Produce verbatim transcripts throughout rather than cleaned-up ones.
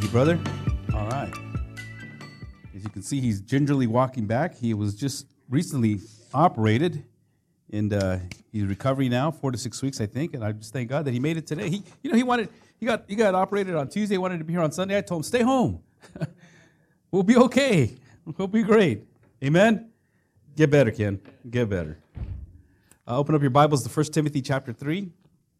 you, brother. All right. As you can see, he's gingerly walking back. He was just recently operated, and uh, he's recovering now, four to six weeks, I think. And I just thank God that he made it today. He, you know, he wanted, he got, he got operated on Tuesday. Wanted to be here on Sunday. I told him, stay home. We'll be okay. We'll be great. Amen. Get better, Ken. Get better. Uh, open up your Bibles to First Timothy chapter three.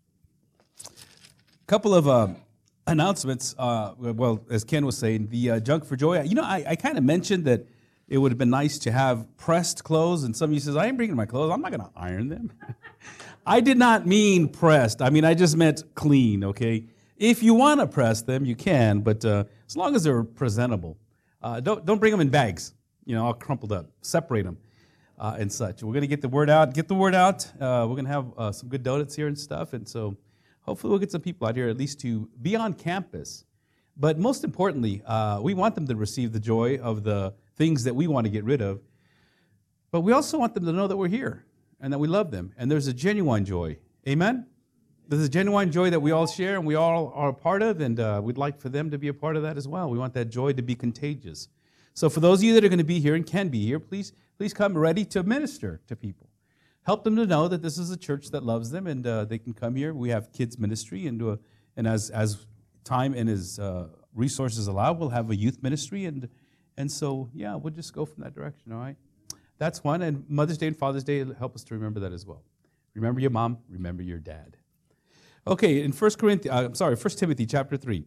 A couple of uh, announcements. Uh, well, as Ken was saying, the uh, Junk for Joy. You know, I, I kind of mentioned that it would have been nice to have pressed clothes, and some of you says, I ain't bringing my clothes. I'm not going to iron them. I did not mean pressed. I mean, I just meant clean, okay? If you want to press them, you can, but uh, as long as they're presentable. Uh, don't, don't bring them in bags, you know, all crumpled up. Separate them. Uh, and such. We're going to get the word out. Get the word out. Uh, we're going to have uh, some good donuts here and stuff. And so hopefully we'll get some people out here at least to be on campus. But most importantly, uh, we want them to receive the joy of the things that we want to get rid of. But we also want them to know that we're here and that we love them. And there's a genuine joy. Amen? There's a genuine joy that we all share and we all are a part of. And uh, we'd like for them to be a part of that as well. We want that joy to be contagious. So for those of you that are going to be here and can be here, please Please come ready to minister to people. Help them to know that this is a church that loves them, and uh, they can come here. We have kids ministry, and uh, and as as time and as uh, resources allow, we'll have a youth ministry, and and so yeah, we'll just go from that direction. All right, that's one. And Mother's Day and Father's Day help us to remember that as well. Remember your mom. Remember your dad. Okay, in First Corinthians, uh, I'm sorry, First Timothy chapter three.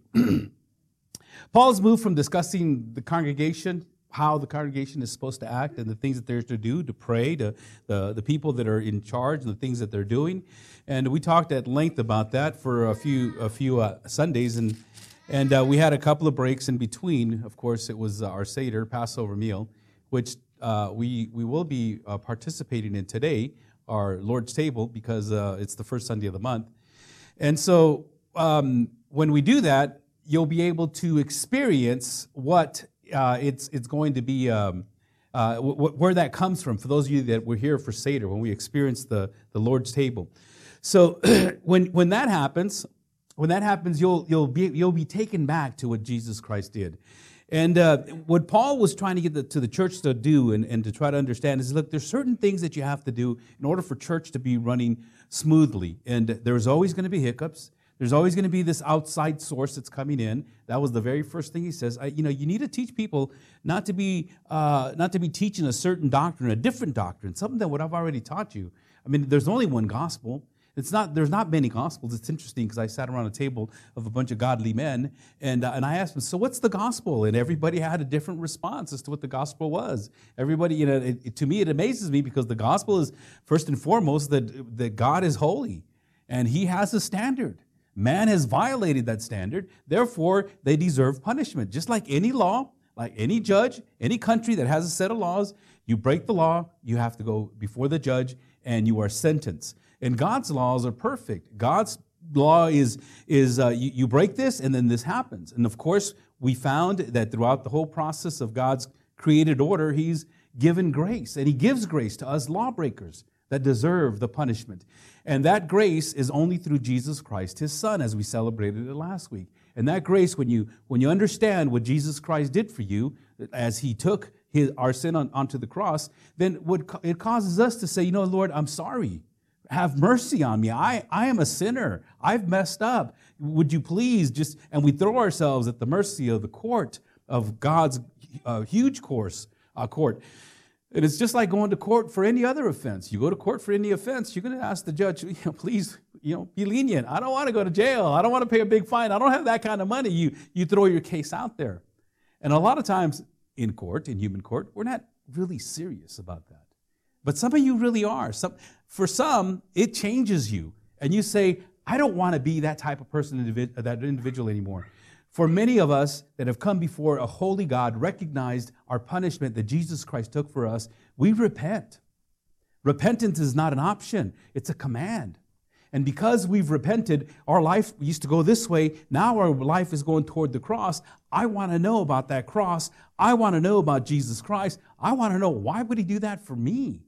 Paul's moved from discussing the congregation, how the congregation is supposed to act and the things that they're to do, to pray, to the, the people that are in charge and the things that they're doing. And we talked at length about that for a few a few uh, Sundays, and and uh, we had a couple of breaks in between. Of course, it was our Seder, Passover meal, which uh, we, we will be uh, participating in today, our Lord's table, because uh, it's the first Sunday of the month. And so um, when we do that, you'll be able to experience what Uh, it's it's going to be um, uh, w- w- where that comes from. For those of you that were here for Seder, when we experienced the, the Lord's table, so when when that happens, when that happens, you'll you'll be you'll be taken back to what Jesus Christ did, and uh, what Paul was trying to get the, to the church to do and, and to try to understand is, look, there's certain things that you have to do in order for church to be running smoothly, and there's always going to be hiccups. There's always going to be this outside source that's coming in. That was the very first thing he says. I, you know, you need to teach people not to be uh, not to be teaching a certain doctrine, a different doctrine, something that what I've already taught you. I mean, there's only one gospel. It's not. There's not many gospels. It's interesting because I sat around a table of a bunch of godly men, and uh, and I asked them, so what's the gospel? And everybody had a different response as to what the gospel was. Everybody, you know, it, it, to me, it amazes me because the gospel is first and foremost that that God is holy, and He has a standard. Man has violated that standard, therefore they deserve punishment. Just like any law, like any judge, any country that has a set of laws, you break the law, you have to go before the judge, and you are sentenced. And God's laws are perfect. God's law is, is uh, you, you break this, and then this happens. And of course, we found that throughout the whole process of God's created order, He's given grace, and He gives grace to us lawbreakers that deserve the punishment. And that grace is only through Jesus Christ, His Son, as we celebrated it last week. And that grace, when you when you understand what Jesus Christ did for you, as He took his, our sin on, onto the cross, then what it causes us to say, you know, Lord, I'm sorry. Have mercy on me. I, I am a sinner. I've messed up. Would you please just, and we throw ourselves at the mercy of the court, of God's uh, huge course, uh, court. And it's just like going to court for any other offense. You go to court for any offense, you're going to ask the judge, you know, please, you know, be lenient. I don't want to go to jail. I don't want to pay a big fine. I don't have that kind of money. You, you throw your case out there. And a lot of times in court, in human court, we're not really serious about that. But some of you really are. Some, for some, it changes you. And you say, I don't want to be that type of person, that individual anymore. For many of us that have come before a holy God, recognized our punishment that Jesus Christ took for us, we repent. Repentance is not an option, it's a command. And because we've repented, our life used to go this way, now our life is going toward the cross. I want to know about that cross. I want to know about Jesus Christ. I want to know, why would He do that for me?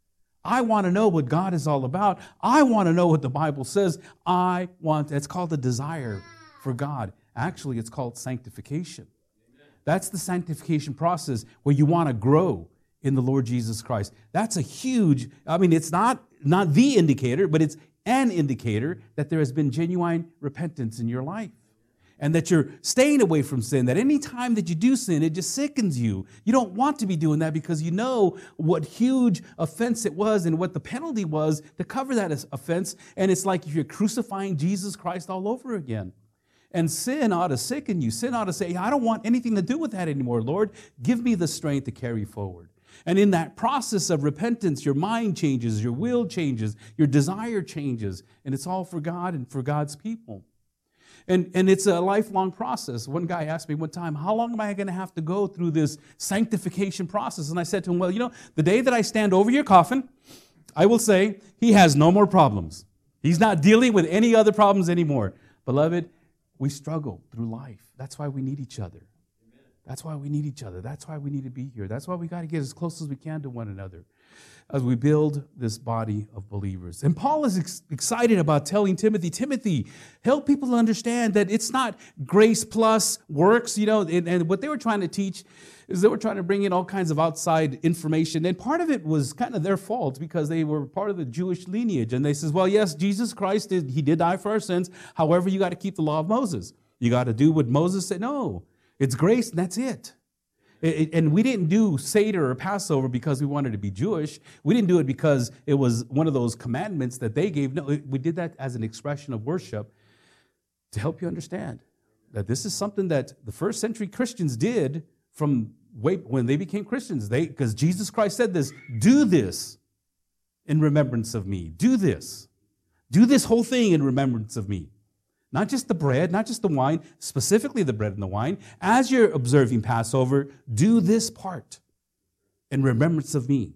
I want to know what God is all about. I want to know what the Bible says. I want, it's called a desire for God. Actually, it's called sanctification. That's the sanctification process where you want to grow in the Lord Jesus Christ. That's a huge, I mean, it's not, not the indicator, but it's an indicator that there has been genuine repentance in your life. And that you're staying away from sin, that any time that you do sin, it just sickens you. You don't want to be doing that because you know what huge offense it was and what the penalty was to cover that offense. And it's like if you're crucifying Jesus Christ all over again. And sin ought to sicken you. Sin ought to say, I don't want anything to do with that anymore, Lord. Give me the strength to carry forward. And in that process of repentance, your mind changes, your will changes, your desire changes, and it's all for God and for God's people. And, and it's a lifelong process. One guy asked me one time, how long am I going to have to go through this sanctification process? And I said to him, well, you know, the day that I stand over your coffin, I will say he has no more problems. He's not dealing with any other problems anymore. Beloved, we struggle through life. That's why we need each other. That's why we need each other. That's why we need to be here. That's why we got to get as close as we can to one another as we build this body of believers. And Paul is ex- excited about telling Timothy, Timothy, help people to understand that it's not grace plus works, you know, and, and what they were trying to teach is they were trying to bring in all kinds of outside information. And part of it was kind of their fault because they were part of the Jewish lineage. And they says, well, yes, Jesus Christ, did, he did die for our sins. However, you got to keep the law of Moses. You got to do what Moses said. No, it's grace and that's it. It, and we didn't do Seder or Passover because we wanted to be Jewish. We didn't do it because it was one of those commandments that they gave. No, we did that as an expression of worship to help you understand that this is something that the first century Christians did from way, when they became Christians. They, because Jesus Christ said this, do this in remembrance of me. Do this. Do this whole thing in remembrance of me. Not just the bread, not just the wine, specifically the bread and the wine. As you're observing Passover, do this part in remembrance of me.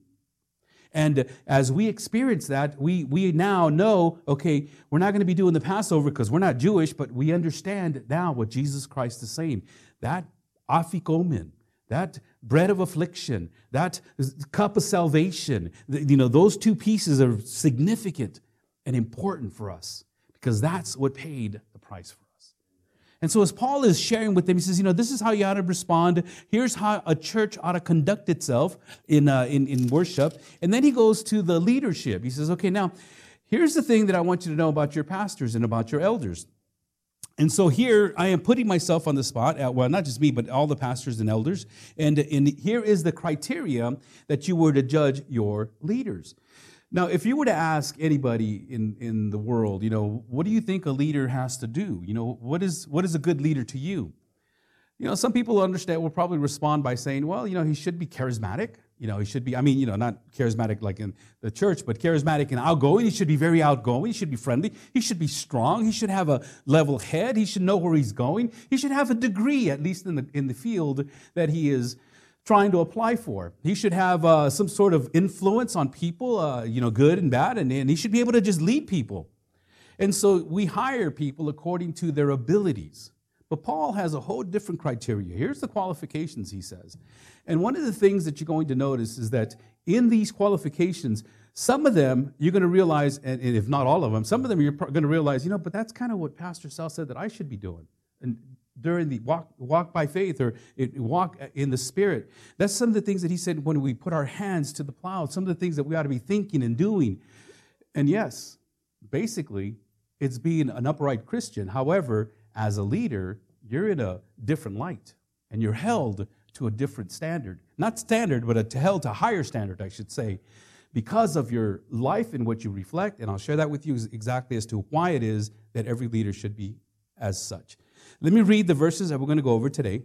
And as we experience that, we, we now know, okay, we're not going to be doing the Passover because we're not Jewish, but we understand now what Jesus Christ is saying. That afikomen, that bread of affliction, that cup of salvation, you know, those two pieces are significant and important for us. Because that's what paid the price for us. And so as Paul is sharing with them, he says, you know, this is how you ought to respond. Here's how a church ought to conduct itself in, uh, in, in worship. And then he goes to the leadership. He says, okay, now, here's the thing that I want you to know about your pastors and about your elders. And so here I am putting myself on the spot, uh, well, not just me, but all the pastors and elders. And, and here is the criteria that you were to judge your leaders. Now, if you were to ask anybody in, in the world, you know, what do you think a leader has to do? You know, what is what is a good leader to you? You know, some people understand will probably respond by saying, well, you know, he should be charismatic. You know, he should be, I mean, you know, not charismatic like in the church, but charismatic and outgoing. He should be very outgoing. He should be friendly. He should be strong. He should have a level head. He should know where he's going. He should have a degree, at least in the in the field that he is trying to apply for. He should have uh, some sort of influence on people, uh, you know, good and bad, and, and he should be able to just lead people. And so we hire people according to their abilities. But Paul has a whole different criteria. Here's the qualifications, he says. And one of the things that you're going to notice is that in these qualifications, some of them you're going to realize, and if not all of them, some of them you're going to realize, you know, but that's kind of what Pastor Sal said that I should be doing. And during the walk, walk by faith or walk in the Spirit. That's some of the things that he said when we put our hands to the plow, some of the things that we ought to be thinking and doing. And yes, basically, it's being an upright Christian. However, as a leader, you're in a different light, and you're held to a different standard. Not standard, but a, held to a higher standard, I should say, because of your life and what you reflect. And I'll share that with you exactly as to why it is that every leader should be as such. Let me read the verses that we're going to go over today.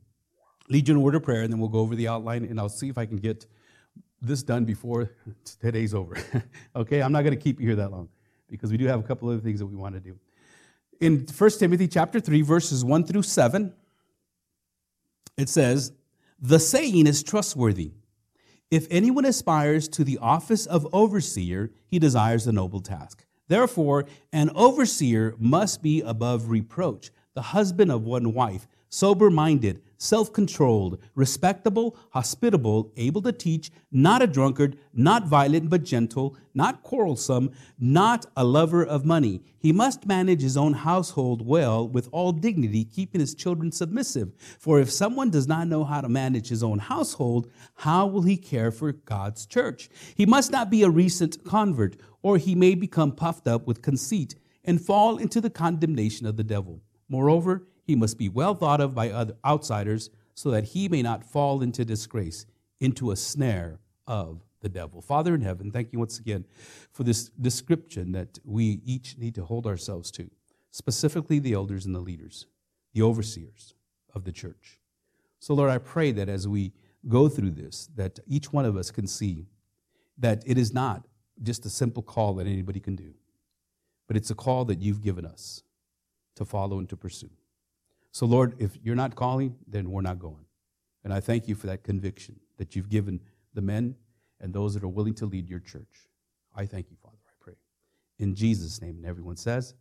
Lead you in a word of prayer, and then we'll go over the outline, and I'll see if I can get this done before today's over. Okay, I'm not going to keep you here that long because we do have a couple other things that we want to do. In First Timothy chapter three, verses one through seven, it says, the saying is trustworthy. If anyone aspires to the office of overseer, he desires a noble task. Therefore, an overseer must be above reproach, the husband of one wife, sober-minded, self-controlled, respectable, hospitable, able to teach, not a drunkard, not violent but gentle, not quarrelsome, not a lover of money. He must manage his own household well with all dignity, keeping his children submissive. For if someone does not know how to manage his own household, how will he care for God's church? He must not be a recent convert, or he may become puffed up with conceit and fall into the condemnation of the devil. Moreover, he must be well thought of by other outsiders so that he may not fall into disgrace, into a snare of the devil. Father in heaven, thank you once again for this description that we each need to hold ourselves to, specifically the elders and the leaders, the overseers of the church. So, Lord, I pray that as we go through this, that each one of us can see that it is not just a simple call that anybody can do, but it's a call that you've given us to follow and to pursue. So, Lord, if you're not calling, then we're not going. And I thank you for that conviction that you've given the men and those that are willing to lead your church. I thank you, Father, I pray. In Jesus' name, and everyone says.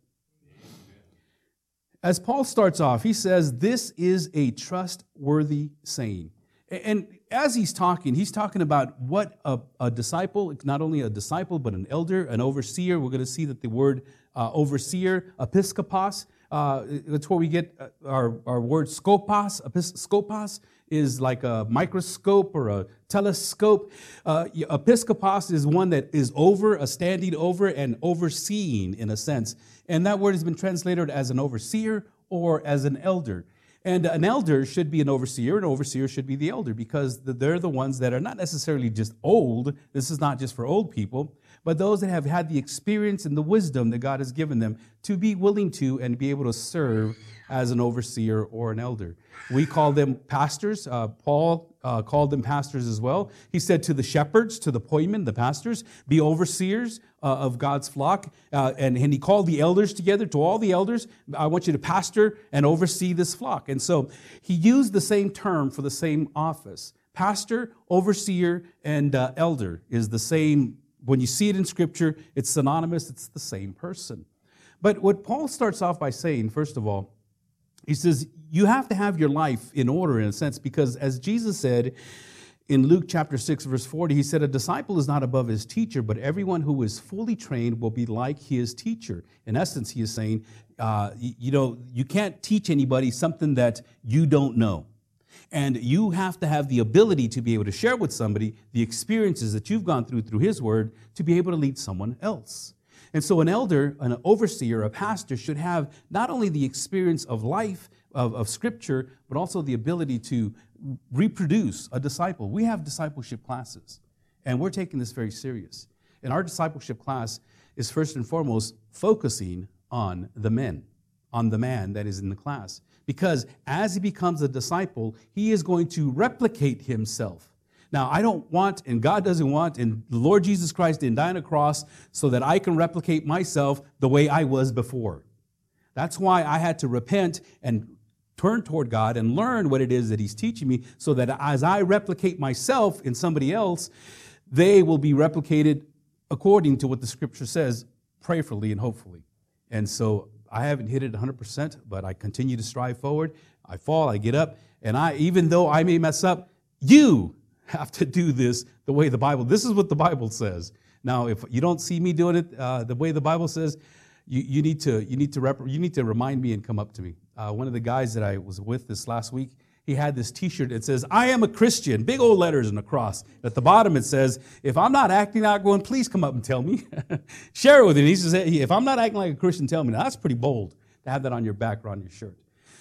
As Paul starts off, he says, this is a trustworthy saying. And as he's talking, he's talking about what a, a disciple, not only a disciple, but an elder, an overseer. We're going to see that the word uh, overseer, episkopos, uh, that's where we get our, our word skopos. Skopos is like a microscope or a telescope. Uh, episkopos is one that is over, a standing over and overseeing in a sense. And that word has been translated as an overseer or as an elder. And an elder should be an overseer, an overseer should be the elder, because they're the ones that are not necessarily just old. This is not just for old people, but those that have had the experience and the wisdom that God has given them to be willing to and be able to serve as an overseer or an elder. We call them pastors. Uh, Paul uh, called them pastors as well. He said to the shepherds, to the poimen, the pastors, be overseers uh, of God's flock. Uh, and, and he called the elders together, to all the elders, I want you to pastor and oversee this flock. And so he used the same term for the same office. Pastor, overseer, and uh, elder is the same. When you see it in Scripture, it's synonymous. It's the same person. But what Paul starts off by saying, first of all, he says, you have to have your life in order in a sense, because as Jesus said in Luke chapter six, verse forty, he said, a disciple is not above his teacher, but everyone who is fully trained will be like his teacher. In essence, he is saying, uh, you know, you can't teach anybody something that you don't know. And you have to have the ability to be able to share with somebody the experiences that you've gone through through his word to be able to lead someone else. And so an elder, an overseer, a pastor should have not only the experience of life, of, of Scripture, but also the ability to reproduce a disciple. We have discipleship classes, and we're taking this very serious. And our discipleship class is first and foremost focusing on the men, on the man that is in the class. Because as he becomes a disciple, he is going to replicate himself. Now, I don't want, and God doesn't want, and the Lord Jesus Christ didn't die on a cross so that I can replicate myself the way I was before. That's why I had to repent and turn toward God and learn what it is that he's teaching me, so that as I replicate myself in somebody else, they will be replicated according to what the Scripture says, prayerfully and hopefully. And so I haven't hit it one hundred percent, but I continue to strive forward. I fall, I get up, and I, even though I may mess up, you have to do this the way the Bible, this is what the Bible says. Now, if you don't see me doing it uh, the way the Bible says, you, you need to you need to rep, you need to remind me and come up to me. Uh, one of the guys that I was with this last week, he had this T-shirt that says, I am a Christian, big old letters and a cross. At the bottom it says, if I'm not acting out going, please come up and tell me. Share it with him. He says, if I'm not acting like a Christian, tell me. Now, that's pretty bold to have that on your back or on your shirt.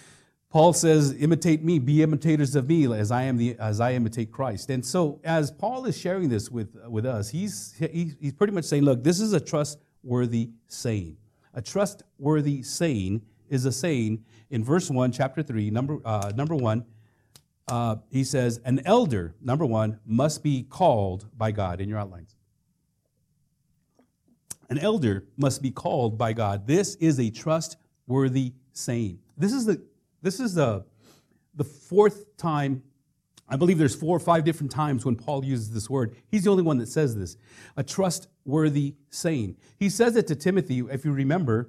Paul says, imitate me, be imitators of me as I am the as I imitate Christ. And so as Paul is sharing this with, with us, he's, he, he's pretty much saying, look, this is a trustworthy saying. A trustworthy saying is a saying in verse one, chapter three, number, uh, number one, uh, he says, an elder, number one, must be called by God, in your outlines. An elder must be called by God. This is a trustworthy saying. This is the This is the, the fourth time, I believe there's four or five different times when Paul uses this word. He's the only one that says this, a trustworthy saying. He says it to Timothy, if you remember,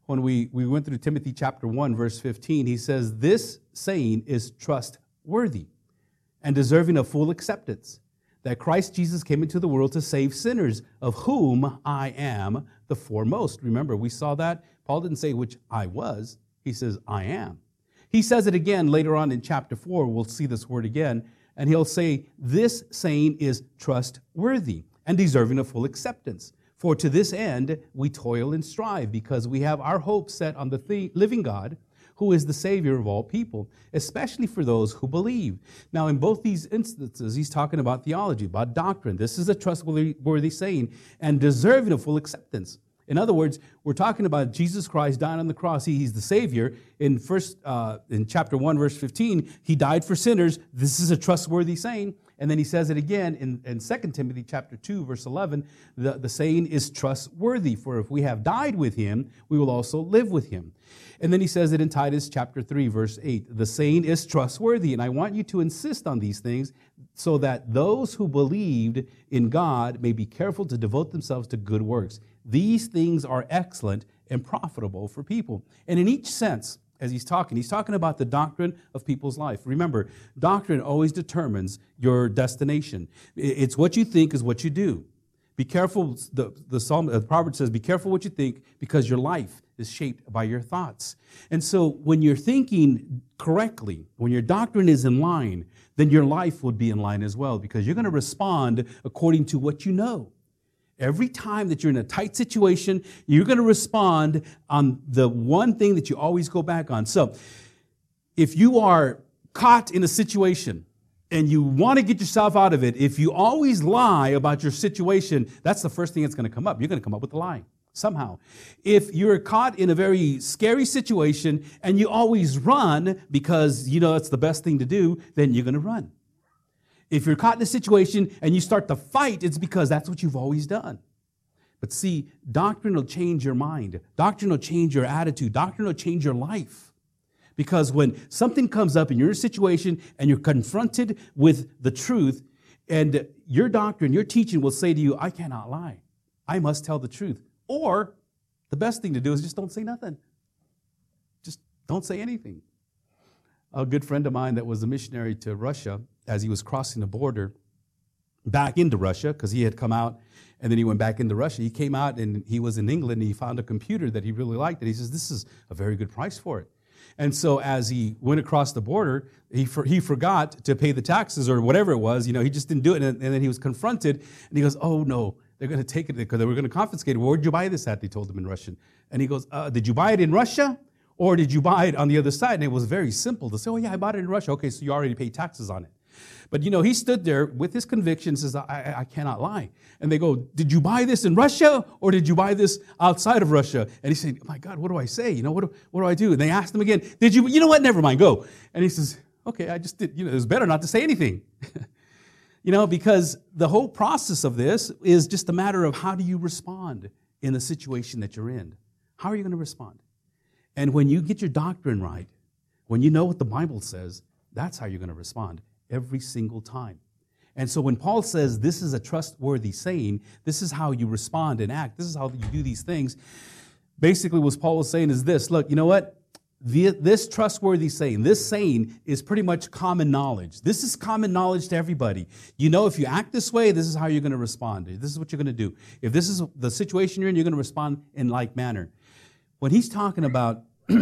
when we, we went through Timothy chapter one, verse fifteen, he says, this saying is trustworthy and deserving of full acceptance, that Christ Jesus came into the world to save sinners, of whom I am the foremost. Remember, we saw that. Paul didn't say which I was. He says, I am. He says it again later on in chapter four. We'll see this word again. And he'll say, this saying is trustworthy and deserving of full acceptance. For to this end we toil and strive, because we have our hope set on the th- living God, who is the Savior of all people, especially for those who believe. Now, in both these instances, he's talking about theology, about doctrine. This is a trustworthy saying and deserving of full acceptance. In other words, we're talking about Jesus Christ dying on the cross. He, he's the Savior. In first, uh, in chapter one, verse fifteen, he died for sinners. This is a trustworthy saying. And then he says it again in, in Second Timothy chapter two, verse eleven. The, the saying is trustworthy, for if we have died with him, we will also live with him. And then he says it in Titus chapter three, verse eight. The saying is trustworthy, and I want you to insist on these things so that those who believed in God may be careful to devote themselves to good works. These things are excellent and profitable for people. And in each sense, as he's talking, he's talking about the doctrine of people's life. Remember, doctrine always determines your destination. It's what you think is what you do. Be careful, the, the Psalm, the Proverbs says, be careful what you think, because your life is shaped by your thoughts. And so when you're thinking correctly, when your doctrine is in line, then your life would be in line as well, because you're going to respond according to what you know. Every time that you're in a tight situation, you're going to respond on the one thing that you always go back on. So if you are caught in a situation and you want to get yourself out of it, if you always lie about your situation, that's the first thing that's going to come up. You're going to come up with a lie somehow. If you're caught in a very scary situation and you always run because you know that's the best thing to do, then you're going to run. If you're caught in a situation and you start to fight, it's because that's what you've always done. But see, doctrine will change your mind. Doctrine will change your attitude. Doctrine will change your life. Because when something comes up and you're in a situation and you're confronted with the truth, and your doctrine, your teaching will say to you, I cannot lie. I must tell the truth. Or the best thing to do is just don't say nothing. Just don't say anything. A good friend of mine that was a missionary to Russia, as he was crossing the border back into Russia, because he had come out and then he went back into Russia. He came out and he was in England and he found a computer that he really liked. And he says, this is a very good price for it. And so as he went across the border, he for, he forgot to pay the taxes or whatever it was. You know, he just didn't do it. And, and then he was confronted and he goes, oh no, they're going to take it because they were going to confiscate it. Well, where did you buy this at? They told him in Russian. And he goes, uh, did you buy it in Russia? Or did you buy it on the other side? And it was very simple to say, oh yeah, I bought it in Russia. Okay, so you already paid taxes on it. But, you know, he stood there with his conviction, says, I, I, I cannot lie. And they go, did you buy this in Russia or did you buy this outside of Russia? And he said, oh my God, what do I say? You know, what do, what do I do? And they asked him again, did you, you know what, never mind, go. And he says, okay, I just did, you know, it was better not to say anything. You know, because the whole process of this is just a matter of how do you respond in the situation that you're in? How are you going to respond? And when you get your doctrine right, when you know what the Bible says, that's how you're going to respond every single time. And so when Paul says this is a trustworthy saying, this is how you respond and act, this is how you do these things, basically what Paul was saying is this, look, you know what? The, this trustworthy saying, this saying is pretty much common knowledge. This is common knowledge to everybody. You know, if you act this way, this is how you're going to respond. This is what you're going to do. If this is the situation you're in, you're going to respond in like manner. When he's talking about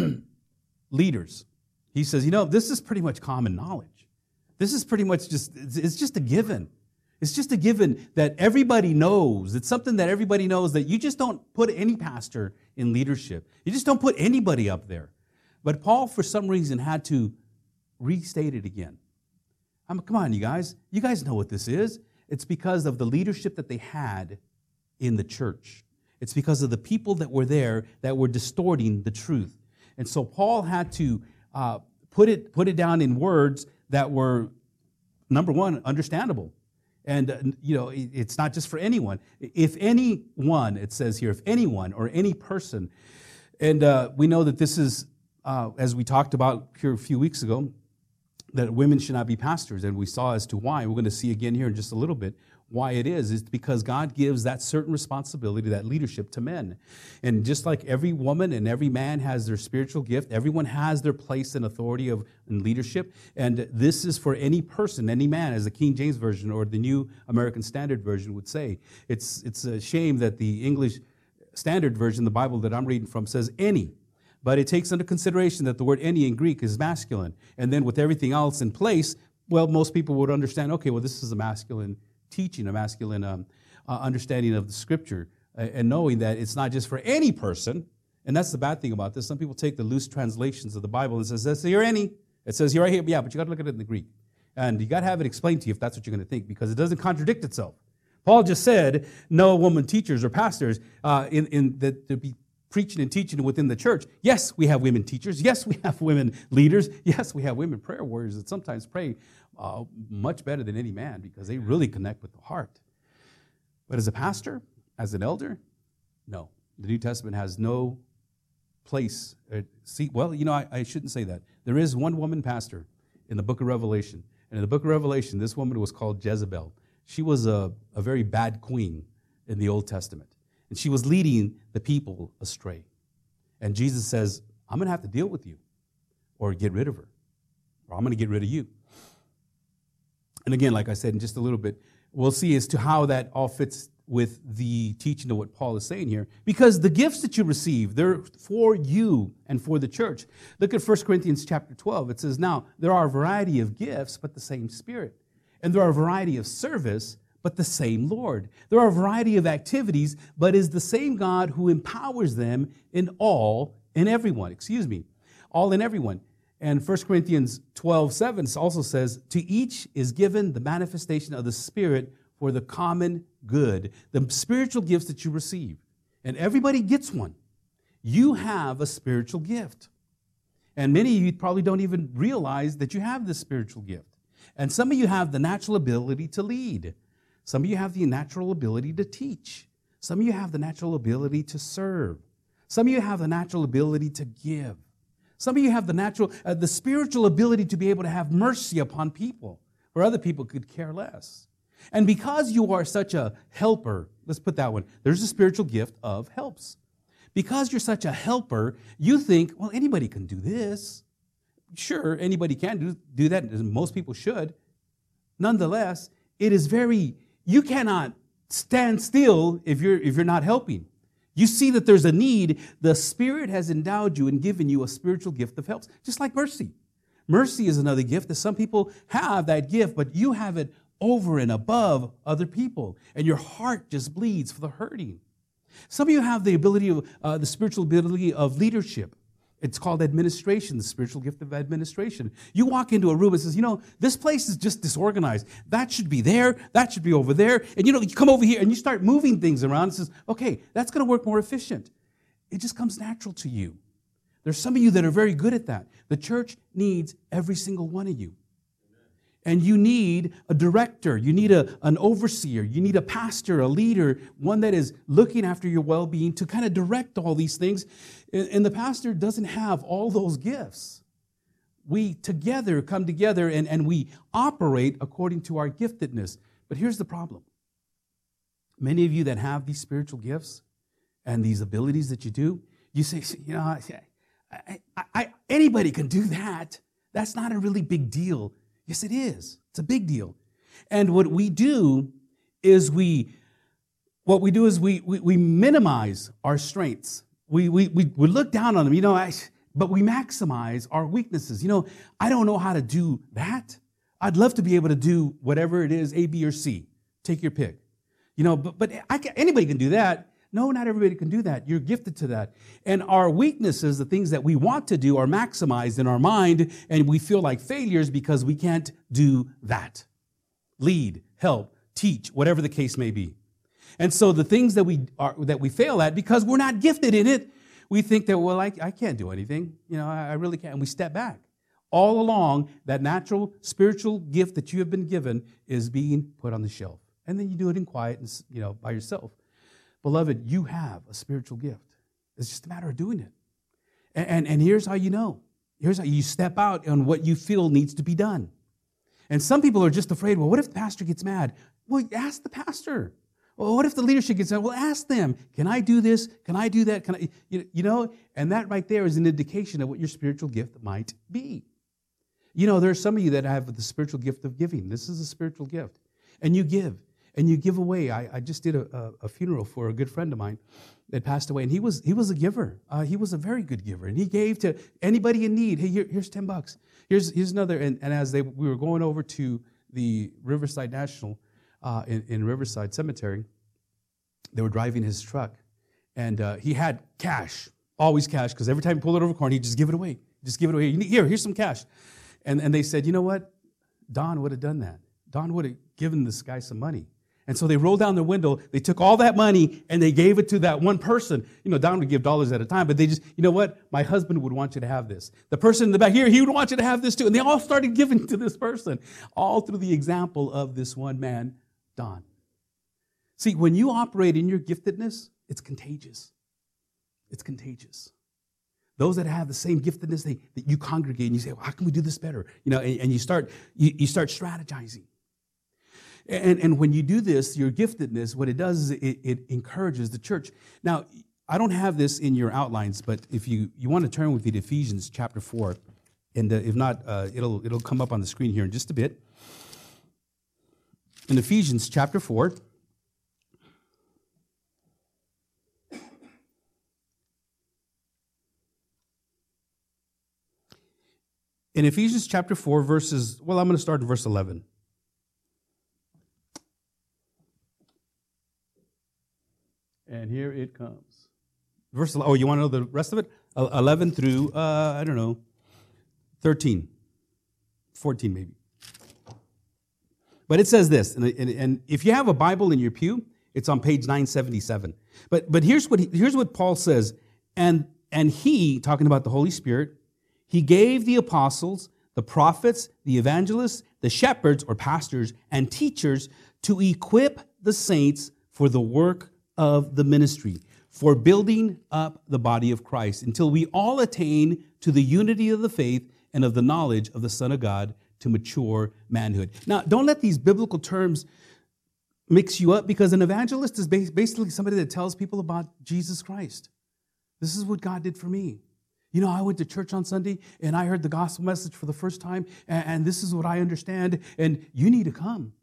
leaders, he says, you know, this is pretty much common knowledge. This is pretty much just, it's just a given. It's just a given that everybody knows. It's something that everybody knows, that you just don't put any pastor in leadership. You just don't put anybody up there. But Paul, for some reason, had to restate it again. I mean, come on, you guys. You guys know what this is. It's because of the leadership that they had in the church. It's because of the people that were there that were distorting the truth. And so Paul had to uh, put it put it down in words that were, number one, understandable. And, uh, you know, it, it's not just for anyone. If anyone, it says here, if anyone or any person, and uh, we know that this is, uh, as we talked about here a few weeks ago, that women should not be pastors, and we saw as to why. We're going to see again here in just a little bit why it is, is because God gives that certain responsibility, that leadership to men. And just like every woman and every man has their spiritual gift, everyone has their place and authority of in leadership. And this is for any person, any man, as the King James Version or the New American Standard Version would say. It's, it's a shame that the English Standard Version, the Bible that I'm reading from, says any. But it takes into consideration that the word any in Greek is masculine. And then with everything else in place, well, most people would understand, okay, well, this is a masculine teaching, a masculine um, uh, understanding of the Scripture, uh, and knowing that it's not just for any person. And that's the bad thing about this. Some people take the loose translations of the Bible and says, "That's here any." It says here right here, yeah, but you got to look at it in the Greek, and you got to have it explained to you if that's what you're going to think, because it doesn't contradict itself. Paul just said, "No woman teachers or pastors uh, in in that to be preaching and teaching within the church." Yes, we have women teachers. Yes, we have women leaders. Yes, we have women prayer warriors that sometimes pray Uh, much better than any man because they really connect with the heart. But as a pastor, as an elder, no. The New Testament has no place. Uh, see, well, you know, I, I shouldn't say that. There is one woman pastor in the book of Revelation. And in the book of Revelation, this woman was called Jezebel. She was a, a very bad queen in the Old Testament. And she was leading the people astray. And Jesus says, I'm going to have to deal with you or get rid of her, or I'm going to get rid of you. And again, like I said, in just a little bit, we'll see as to how that all fits with the teaching of what Paul is saying here. Because the gifts that you receive, they're for you and for the church. Look at First Corinthians chapter twelve. It says, now, there are a variety of gifts, but the same Spirit. And there are a variety of service, but the same Lord. There are a variety of activities, but is the same God who empowers them in all and everyone. Excuse me, all and everyone. And First Corinthians twelve seven also says, to each is given the manifestation of the Spirit for the common good, the spiritual gifts that you receive. And everybody gets one. You have a spiritual gift. And many of you probably don't even realize that you have this spiritual gift. And some of you have the natural ability to lead. Some of you have the natural ability to teach. Some of you have the natural ability to serve. Some of you have the natural ability to give. Some of you have the natural, uh, the spiritual ability to be able to have mercy upon people, where other people could care less. And because you are such a helper, let's put that one, there's a spiritual gift of helps. Because you're such a helper, you think, well, anybody can do this. Sure, anybody can do, do that, and most people should. Nonetheless, it is very, you cannot stand still if you're, if you're not helping. You see that there's a need. The Spirit has endowed you and given you a spiritual gift of helps, just like mercy. Mercy is another gift that some people have that gift, but you have it over and above other people, and your heart just bleeds for the hurting. Some of you have the ability of uh, the spiritual ability of leadership. It's called administration, the spiritual gift of administration. You walk into a room and says, you know, this place is just disorganized. That should be there. That should be over there. And, you know, you come over here and you start moving things around and says, okay, that's going to work more efficient. It just comes natural to you. There's some of you that are very good at that. The church needs every single one of you. And you need a director, you need a, an overseer, you need a pastor, a leader, one that is looking after your well-being to kind of direct all these things. And, and the pastor doesn't have all those gifts. We together come together and, and we operate according to our giftedness. But here's the problem. Many of you that have these spiritual gifts and these abilities that you do, you say, you know, I, I, I, anybody can do that. That's not a really big deal. Yes, it is. It's a big deal. And what we do is we, what we do is we we, we minimize our strengths. We, we we we look down on them, you know, I, but we maximize our weaknesses. You know, I don't know how to do that. I'd love to be able to do whatever it is, A, B, or C. Take your pick. You know, but but I can, anybody can do that. No, not everybody can do that. You're gifted to that. And our weaknesses, the things that we want to do, are maximized in our mind, and we feel like failures because we can't do that. Lead, help, teach, whatever the case may be. And so the things that we are that we fail at, because we're not gifted in it, we think that, well, I, I can't do anything. You know, I, I really can't. And we step back. All along, that natural spiritual gift that you have been given is being put on the shelf. And then you do it in quiet and, you know, by yourself. Beloved, you have a spiritual gift. It's just a matter of doing it. And, and, and here's how you know. Here's how you step out on what you feel needs to be done. And some people are just afraid, well, what if the pastor gets mad? Well, ask the pastor. Well, what if the leadership gets out? Well, ask them, can I do this? Can I do that? Can I, you, you know? And that right there is an indication of what your spiritual gift might be. You know, there are some of you that have the spiritual gift of giving. This is a spiritual gift. And you give. And you give away. I, I just did a, a, a funeral for a good friend of mine that passed away. And he was he was a giver. Uh, he was a very good giver. And he gave to anybody in need. Hey, here, here's ten bucks. Here's, here's another. And, and as they we were going over to the Riverside National, Uh, in, in Riverside Cemetery, they were driving his truck, and uh, he had cash, always cash, because every time he pulled it over a corner, he'd just give it away. Just give it away. Here, here's some cash. And, and they said, you know what? Don would have done that. Don would have given this guy some money. And so they rolled down their window, they took all that money, and they gave it to that one person. You know, Don would give dollars at a time, but they just, you know what? My husband would want you to have this. The person in the back here, he would want you to have this too. And they all started giving to this person, all through the example of this one man, Don. See, when you operate in your giftedness, it's contagious. It's contagious. Those that have the same giftedness, they, that you congregate and you say, well, how can we do this better? You know, and, and you start you, you start strategizing. And, and when you do this, your giftedness, what it does is it, it encourages the church. Now, I don't have this in your outlines, but if you, you want to turn with me to Ephesians chapter four, and uh, if not, uh, it'll it'll come up on the screen here in just a bit. In Ephesians chapter four, in Ephesians chapter four, verses, well, I'm going to start in verse eleven. And here it comes. Verse, oh, you want to know the rest of it? eleven through, uh, I don't know, thirteen, fourteen maybe. But it says this, and, and, and if you have a Bible in your pew, it's on page nine seventy-seven. But but here's what he, here's what Paul says, and and he, talking about the Holy Spirit, he gave the apostles, the prophets, the evangelists, the shepherds or pastors, and teachers to equip the saints for the work of the ministry, for building up the body of Christ, until we all attain to the unity of the faith and of the knowledge of the Son of God, to mature manhood. Now, don't let these biblical terms mix you up, because an evangelist is basically somebody that tells people about Jesus Christ. This is what God did for me. You know, I went to church on Sunday and I heard the gospel message for the first time, and this is what I understand, and you need to come.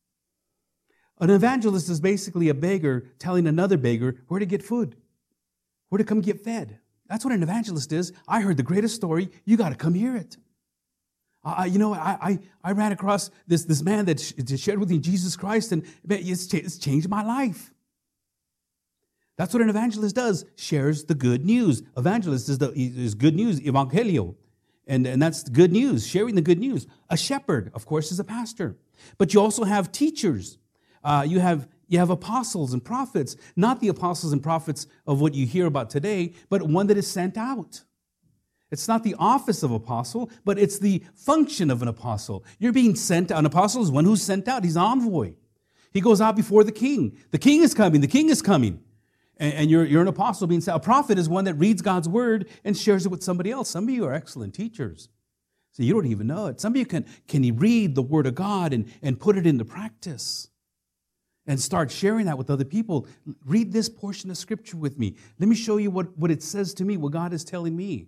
An evangelist is basically a beggar telling another beggar where to get food, where to come get fed. That's what an evangelist is. I heard the greatest story. You got to come hear it. Uh, you know, I, I I ran across this, this man that sh- shared with me Jesus Christ, and it's, ch- it's changed my life. That's what an evangelist does, shares the good news. Evangelist is, the, is good news, evangelio, and, and that's good news, sharing the good news. A shepherd, of course, is a pastor. But you also have teachers. Uh, you have you have apostles and prophets, not the apostles and prophets of what you hear about today, but one that is sent out. It's not the office of apostle, but it's the function of an apostle. You're being sent out. An apostle is one who's sent out. He's an envoy. He goes out before the king. The king is coming. The king is coming. And, and you're, you're an apostle being sent. A prophet is one that reads God's word and shares it with somebody else. Some of you are excellent teachers. So you don't even know it. Some of you can, can read the word of God and, and put it into practice and start sharing that with other people. Read this portion of Scripture with me. Let me show you what, what it says to me, what God is telling me.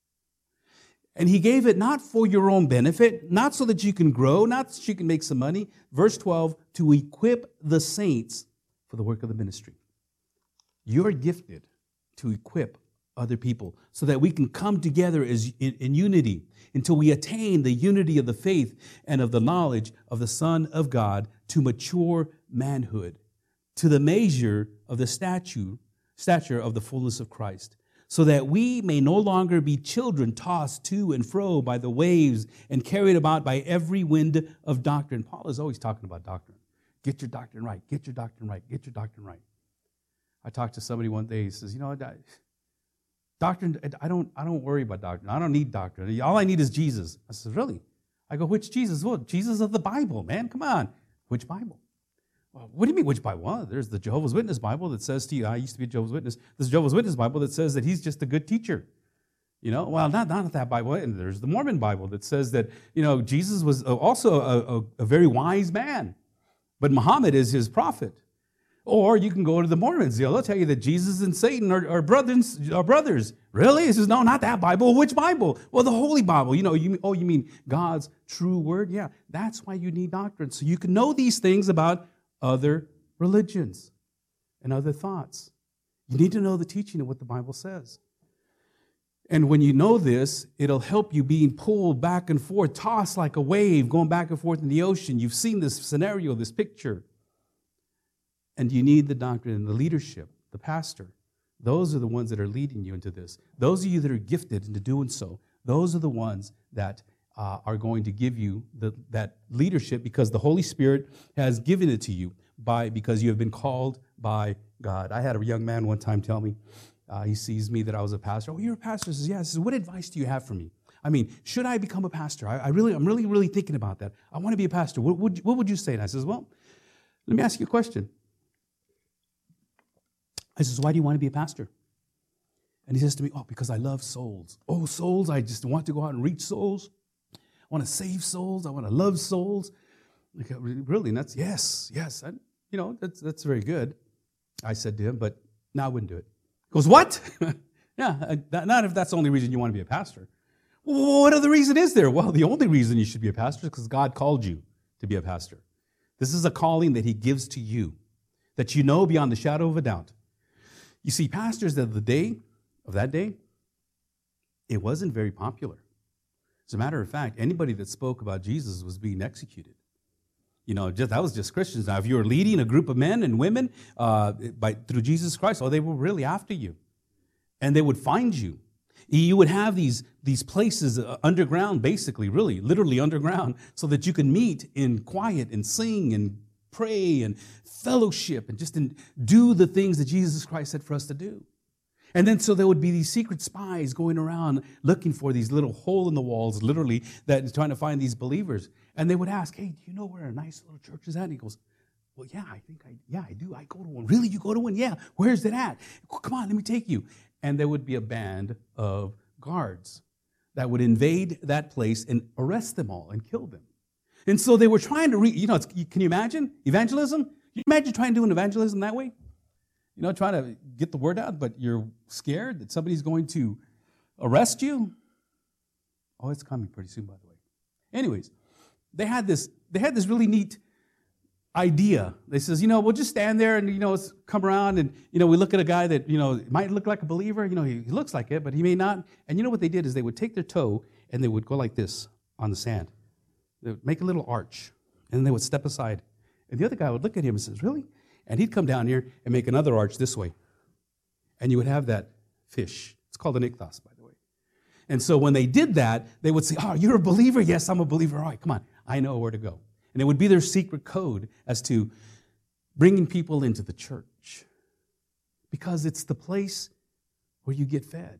And he gave it not for your own benefit, not so that you can grow, not so you can make some money. Verse twelve, to equip the saints for the work of the ministry. You're gifted to equip other people so that we can come together as in, in unity until we attain the unity of the faith and of the knowledge of the Son of God, to mature manhood, to the measure of the stature, stature of the fullness of Christ, so that we may no longer be children tossed to and fro by the waves and carried about by every wind of doctrine. Paul is always talking about doctrine. Get your doctrine right. Get your doctrine right. Get your doctrine right. I talked to somebody one day. He says, you know, doctrine, I don't, I don't worry about doctrine. I don't need doctrine. All I need is Jesus. I said, really? I go, which Jesus? Well, Jesus of the Bible, man. Come on. Which Bible? Well, what do you mean, which Bible? Well, there's the Jehovah's Witness Bible that says to you, I used to be a Jehovah's Witness. There's Jehovah's Witness Bible that says that he's just a good teacher. You know, well, not, not that Bible. And there's the Mormon Bible that says that, you know, Jesus was also a, a, a very wise man. but Muhammad is his prophet. Or you can go to the Mormons. They'll tell you that Jesus and Satan are, are, brothers, are brothers. Really? He says, no, not that Bible. Which Bible? Well, the Holy Bible. You know, you, oh, you mean God's true word? Yeah, that's why you need doctrine. So you can know these things about other religions and other thoughts. You need to know the teaching of what the Bible says. And when you know this, it'll help you being pulled back and forth, tossed like a wave, going back and forth in the ocean. You've seen this scenario, this picture. And you need the doctrine and the leadership, the pastor. Those are the ones that are leading you into this. Those of you that are gifted into doing so, those are the ones that uh, are going to give you the, that leadership because the Holy Spirit has given it to you by because you have been called by God. I had a young man one time tell me, uh, he sees me that I was a pastor. Oh, you're a pastor? He says, yeah. He says, what advice do you have for me? I mean, should I become a pastor? I, I really, I'm really, really thinking about that. I want to be a pastor. What would, what would you say? And I says, well, let me ask you a question. I says, why do you want to be a pastor? And he says to me, oh, because I love souls. Oh, souls, I just want to go out and reach souls. I want to save souls. I want to love souls. Like, really? And that's, yes, yes. I, you know, that's that's very good. I said to him, but no, I wouldn't do it. He goes, what? yeah, not if that's the only reason you want to be a pastor. Well, what other reason is there? Well, the only reason you should be a pastor is because God called you to be a pastor. This is a calling that he gives to you, that you know beyond the shadow of a doubt. You see, pastors of the day, of that day, it wasn't very popular. As a matter of fact, anybody that spoke about Jesus was being executed. You know, just, that was just Christians. Now, if you were leading a group of men and women uh, by through Jesus Christ, oh, they were really after you. And they would find you. You would have these, these places uh, underground, basically, really, literally underground, so that you can meet in quiet and sing and pray and fellowship and just in, do the things that Jesus Christ said for us to do. And then so there would be these secret spies going around looking for these little hole in the walls, literally, that trying to find these believers. And they would ask, hey, do you know where a nice little church is at? And he goes, well, yeah, I think I, yeah, I do. I go to one. Really? You go to one? Yeah. Where's it at? Come on, let me take you. And there would be a band of guards that would invade that place and arrest them all and kill them. And so they were trying to, re- you know, it's, can you imagine evangelism? Can you imagine trying to do an evangelism that way? You know, trying to get the word out, but you're scared that somebody's going to arrest you? Oh, it's coming pretty soon, by the way. Anyways, they had this, they had this really neat idea. They says, you know, we'll just stand there and, you know, come around and, you know, we look at a guy that, you know, might look like a believer. You know, he, he looks like it, but he may not. And you know what they did is they would take their toe and they would go like this on the sand. They would make a little arch, and then they would step aside. And the other guy would look at him and says, really? And he'd come down here and make another arch this way. And you would have that fish. It's called an ichthos, by the way. And so when they did that, they would say, oh, you're a believer? Yes, I'm a believer. All right, come on. I know where to go. And it would be their secret code as to bringing people into the church. Because it's the place where you get fed.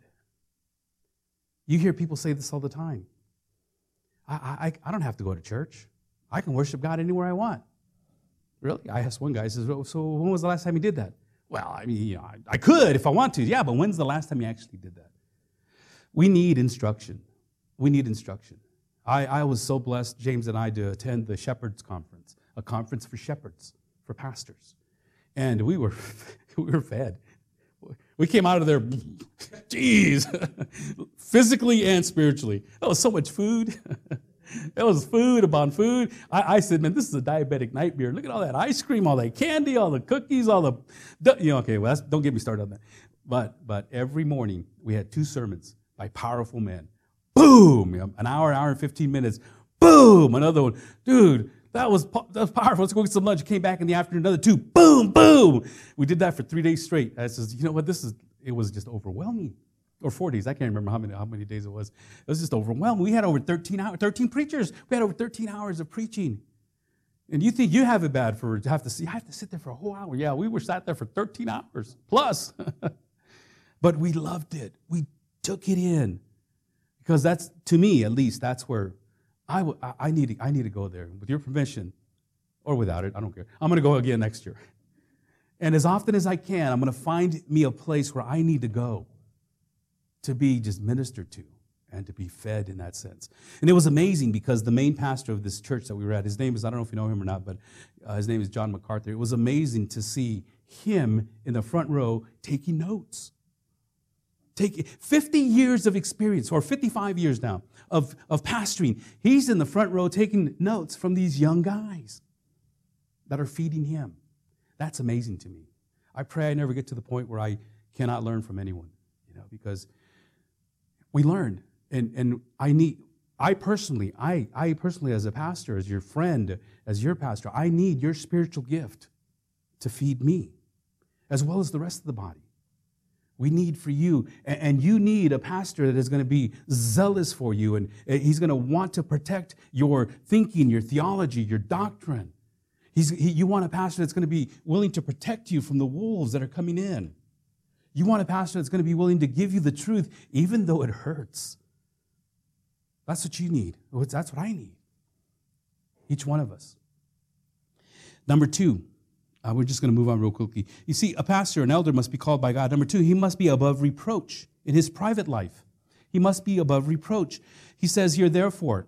You hear people say this all the time. I, I, I don't have to go to church. I can worship God anywhere I want. Really? I asked one guy, he says, so when was the last time you did that? Well, I mean, you know, I, I could if I want to. Yeah, but when's the last time you actually did that? We need instruction. We need instruction. I, I was so blessed, James and I, to attend the Shepherds Conference, a conference for shepherds, for pastors. And we were we were fed. We came out of there, geez, physically and spiritually. That was so much food. It was food upon food. I, I said, man, this is a diabetic nightmare. Look at all that ice cream, all that candy, all the cookies, all the, you know, okay, well, that's, don't get me started on that. But but every morning we had two sermons by powerful men. Boom, an hour, an hour and fifteen minutes. Boom, another one. Dude, that was, that was powerful. Let's go get some lunch. Came back in the afternoon, another two. Boom, boom. We did that for three days straight. I says, you know what, this is, it was just overwhelming. Or four days, I can't remember how many how many days it was. It was just overwhelming. We had over thirteen hours, thirteen preachers. We had over thirteen hours of preaching. And you think you have it bad for to have to see, I have to sit there for a whole hour. Yeah, we were sat there for thirteen hours plus. But we loved it. We took it in. Because that's, to me at least, that's where I, w- I, need to, I need to go there. With your permission, or without it, I don't care. I'm going to go again next year. And as often as I can, I'm going to find me a place where I need to go to be just ministered to and to be fed in that sense. And it was amazing because the main pastor of this church that we were at, his name is, I don't know if you know him or not, but uh, his name is John MacArthur. It was amazing to see him in the front row taking notes. Take fifty years of experience, or fifty-five years now, of, of pastoring. He's in the front row taking notes from these young guys that are feeding him. That's amazing to me. I pray I never get to the point where I cannot learn from anyone, you know, because we learn. And, and I need, I personally, I, I personally as a pastor, as your friend, as your pastor, I need your spiritual gift to feed me, as well as the rest of the body. We need for you, and you need a pastor that is going to be zealous for you, and he's going to want to protect your thinking, your theology, your doctrine. He's, he, you want a pastor that's going to be willing to protect you from the wolves that are coming in. You want a pastor that's going to be willing to give you the truth, even though it hurts. That's what you need. That's what I need. Each one of us. Number two. Uh, we're just going to move on real quickly. You see, a pastor, an elder must be called by God. Number two, he must be above reproach in his private life. He must be above reproach. He says here, therefore,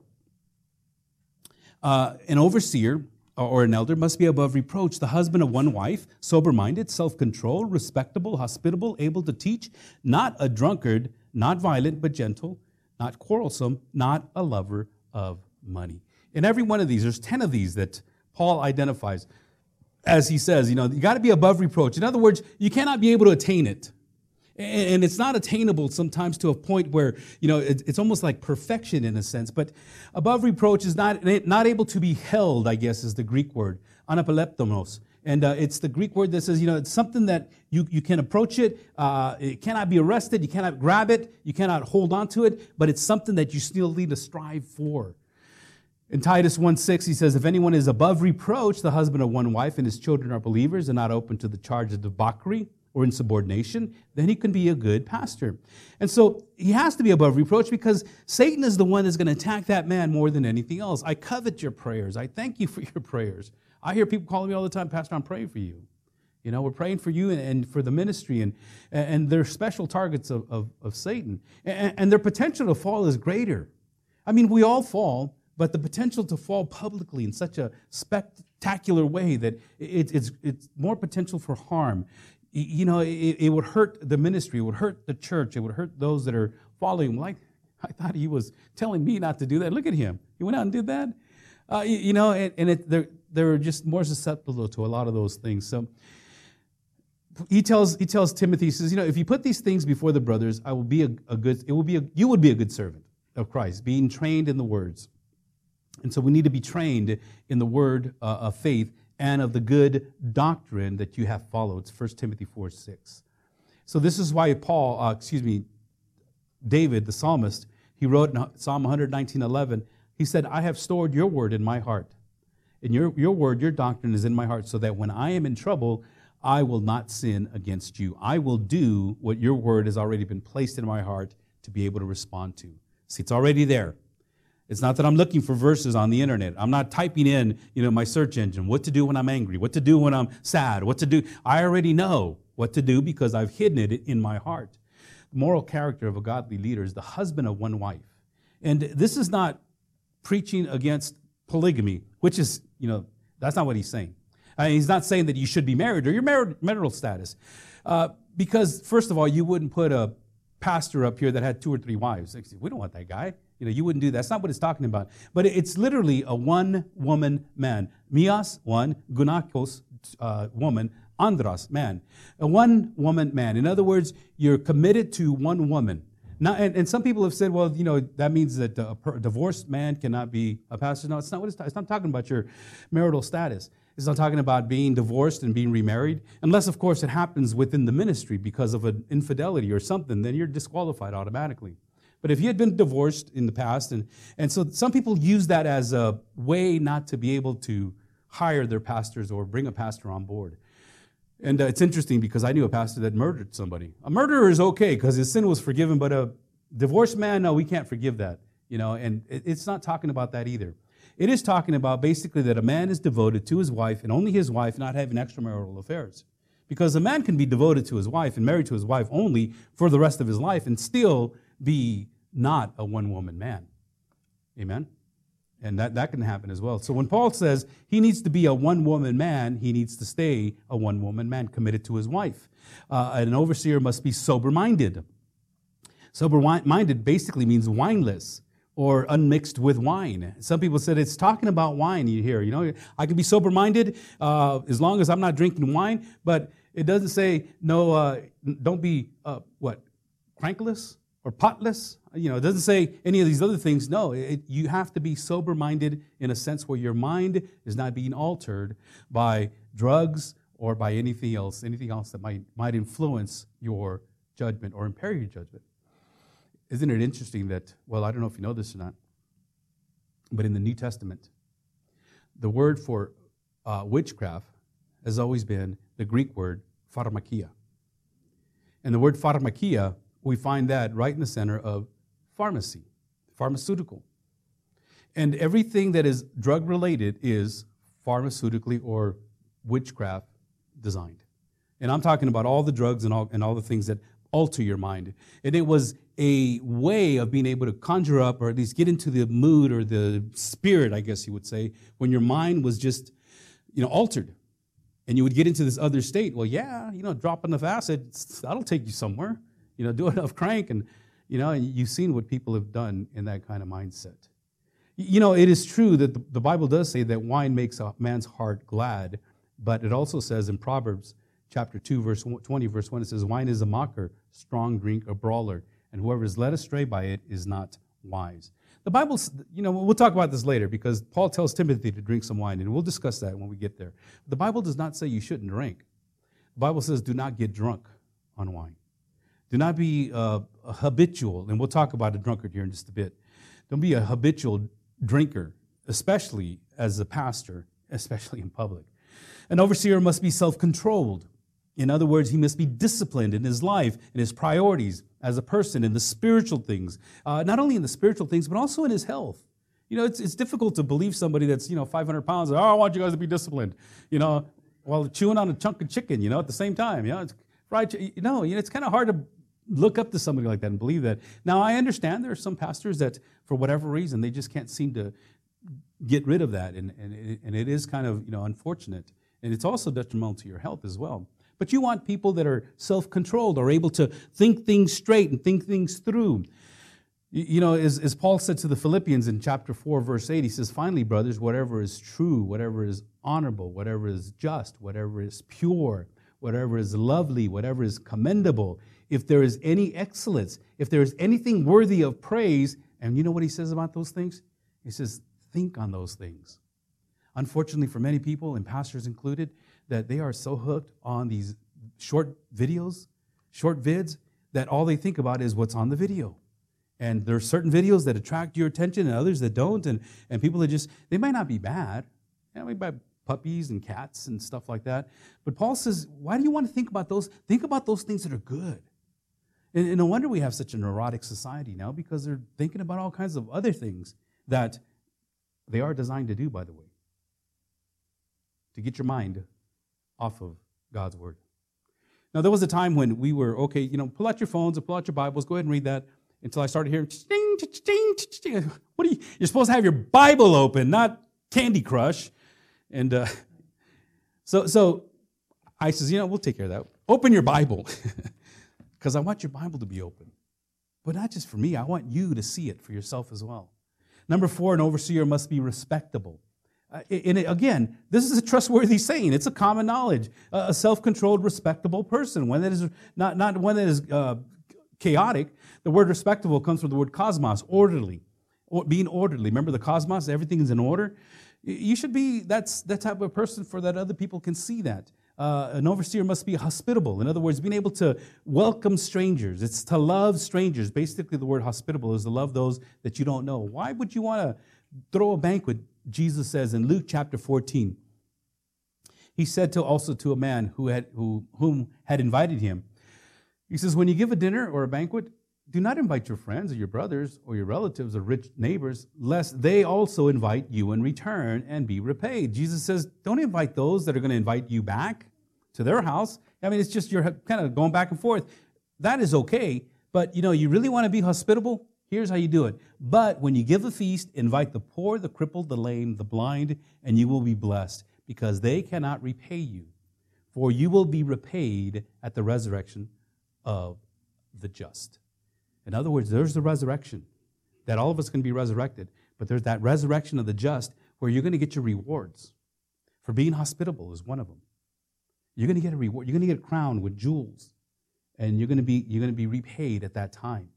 uh, an overseer or an elder must be above reproach, the husband of one wife, sober-minded, self-controlled, respectable, hospitable, able to teach, not a drunkard, not violent, but gentle, not quarrelsome, not a lover of money. In every one of these, there's ten of these that Paul identifies. As he says, you know, you got to be above reproach. In other words, you cannot be able to attain it. And it's not attainable sometimes to a point where, you know, it's almost like perfection in a sense. But above reproach is not, not able to be held, I guess, is the Greek word, anapaleptomos. And uh, it's the Greek word that says, you know, it's something that you, you can approach it. Uh, it cannot be arrested. You cannot grab it. You cannot hold on to it. But it's something that you still need to strive for. In Titus one six, he says, if anyone is above reproach, the husband of one wife, and his children are believers and not open to the charge of debauchery or insubordination, then he can be a good pastor. And so he has to be above reproach because Satan is the one that's going to attack that man more than anything else. I covet your prayers. I thank you for your prayers. I hear people calling me all the time, Pastor, I'm praying for you. You know, we're praying for you and, and for the ministry, and, and they're special targets of, of, of Satan. And, and their potential to fall is greater. I mean, we all fall. But the potential to fall publicly in such a spectacular way that it, it's, it's more potential for harm. You know, it, it would hurt the ministry, it would hurt the church, it would hurt those that are following him. Like, I thought he was telling me not to do that. Look at him. He went out and did that. Uh, you, you know, and, and it, they're, they're just more susceptible to a lot of those things. So he tells he tells Timothy, he says, you know, if you put these things before the brothers, I will be a, a good, it will be a, you would be a good servant of Christ, being trained in the words. And so we need to be trained in the word uh, of faith and of the good doctrine that you have followed. It's First Timothy four six. So this is why Paul, uh, excuse me, David, the psalmist, he wrote in Psalm one nineteen eleven, he said, I have stored your word in my heart. And your, your word, your doctrine is in my heart, so that when I am in trouble, I will not sin against you. I will do what your word has already been placed in my heart to be able to respond to. See, it's already there. It's not that I'm looking for verses on the internet. I'm not typing in, you know, my search engine, what to do when I'm angry, what to do when I'm sad, what to do. I already know what to do because I've hidden it in my heart. The moral character of a godly leader is the husband of one wife. And this is not preaching against polygamy, which is, you know, that's not what he's saying. I mean, he's not saying that you should be married or your marital, marital status. Uh, because, first of all, you wouldn't put a pastor up here that had two or three wives. We don't want that guy. You know, you wouldn't do that. That's not what it's talking about. But it's literally a one-woman man. Mias, one. Gunakos, uh, woman. Andros, man. A one-woman man. In other words, you're committed to one woman. Now, and, and some people have said, well, you know, that means that a, a divorced man cannot be a pastor. No, it's not what it's, it's not talking about your marital status. It's not talking about being divorced and being remarried. Unless, of course, it happens within the ministry because of an infidelity or something, then you're disqualified automatically. But if you had been divorced in the past, and, and so some people use that as a way not to be able to hire their pastors or bring a pastor on board. And uh, it's interesting because I knew a pastor that murdered somebody. A murderer is okay because his sin was forgiven, but a divorced man, no, we can't forgive that. You know, and it, it's not talking about that either. It is talking about basically that a man is devoted to his wife and only his wife, not having extramarital affairs. Because a man can be devoted to his wife and married to his wife only for the rest of his life and still be not a one-woman man. Amen? And that, that can happen as well. So when Paul says he needs to be a one-woman man, he needs to stay a one-woman man committed to his wife. Uh, an overseer must be sober-minded. Sober-minded basically means wineless or unmixed with wine. Some people said it's talking about wine you hear. You know, I can be sober-minded uh, as long as I'm not drinking wine, but it doesn't say, no, uh, don't be, uh, what, crankless or potless? You know, it doesn't say any of these other things. No, it, you have to be sober-minded in a sense where your mind is not being altered by drugs or by anything else, anything else that might, might influence your judgment or impair your judgment. Isn't it interesting that, well, I don't know if you know this or not, but in the New Testament, the word for uh, witchcraft has always been the Greek word pharmakia. And the word pharmakia, we find that right in the center of pharmacy, pharmaceutical. And everything that is drug-related is pharmaceutically or witchcraft designed. And I'm talking about all the drugs and all, and all the things that alter your mind. And it was a way of being able to conjure up or at least get into the mood or the spirit, I guess you would say, when your mind was just, you know, altered. And you would get into this other state. Well, yeah, you know, drop enough acid, that'll take you somewhere. You know, do enough crank, and, you know, and you've seen what people have done in that kind of mindset. You know, it is true that the, the Bible does say that wine makes a man's heart glad, but it also says in Proverbs chapter two, verse twenty, verse one, it says, wine is a mocker, strong drink, a brawler, and whoever is led astray by it is not wise. The Bible, you know, we'll talk about this later because Paul tells Timothy to drink some wine, and we'll discuss that when we get there. The Bible does not say you shouldn't drink. The Bible says do not get drunk on wine. Do not be uh, a habitual, and we'll talk about a drunkard here in just a bit. Don't be a habitual drinker, especially as a pastor, especially in public. An overseer must be self-controlled. In other words, he must be disciplined in his life, in his priorities as a person, in the spiritual things. Uh, not only in the spiritual things, but also in his health. You know, it's it's difficult to believe somebody that's, you know, five hundred pounds, oh, I want you guys to be disciplined, you know, while chewing on a chunk of chicken, you know, at the same time. You know, it's fried chicken. You know, it's kind of hard to look up to somebody like that and believe that. Now, I understand there are some pastors that, for whatever reason, they just can't seem to get rid of that, and, and, it, and it is kind of, you know, unfortunate. And it's also detrimental to your health as well. But you want people that are self-controlled, are able to think things straight and think things through. You know, as, as Paul said to the Philippians in chapter four, verse eight, he says, finally, brothers, whatever is true, whatever is honorable, whatever is just, whatever is pure, whatever is lovely, whatever is commendable, if there is any excellence, if there is anything worthy of praise, and you know what he says about those things? He says, think on those things. Unfortunately for many people, and pastors included, that they are so hooked on these short videos, short vids, that all they think about is what's on the video. And there are certain videos that attract your attention and others that don't, and, and people that just, they might not be bad. You know, we buy puppies and cats and stuff like that. But Paul says, why do you want to think about those? Think about those things that are good. And, and no wonder we have such a neurotic society now, because they're thinking about all kinds of other things that they are designed to do, by the way, to get your mind off of God's Word. Now, there was a time when we were, okay, you know, pull out your phones and pull out your Bibles, go ahead and read that, until I started hearing, ching, ching, ching. What are you, you're supposed to have your Bible open, not Candy Crush. And uh, so so I says, you know, we'll take care of that. Open your Bible, because I want your Bible to be open. But not just for me, I want you to see it for yourself as well. Number four, an overseer must be respectable. Uh, and again, this is a trustworthy saying. It's a common knowledge. Uh, a self-controlled, respectable person, one that is not, not one that is uh, chaotic. The word respectable comes from the word cosmos, orderly, or being orderly. Remember the cosmos, everything is in order. You should be that's that type of person for that other people can see that. Uh, an overseer must be hospitable. In other words, being able to welcome strangers. It's to love strangers. Basically, the word hospitable is to love those that you don't know. Why would you want to throw a banquet? Jesus says in Luke chapter fourteen, he said to also to a man who had who whom had invited him, he says, when you give a dinner or a banquet, do not invite your friends or your brothers or your relatives or rich neighbors, lest they also invite you in return and be repaid. Jesus says, don't invite those that are going to invite you back to their house. I mean, it's just you're kind of going back and forth. That is okay, but you know, you really want to be hospitable? Here's how you do it. But when you give a feast, invite the poor, the crippled, the lame, the blind, and you will be blessed, because they cannot repay you. For you will be repaid at the resurrection of the just. In other words, there's the resurrection, that all of us can be resurrected. But there's that resurrection of the just where you're going to get your rewards. For being hospitable is one of them. You're going to get a reward. You're going to get a crown with jewels. And you're going to be, you're going to be repaid at that time.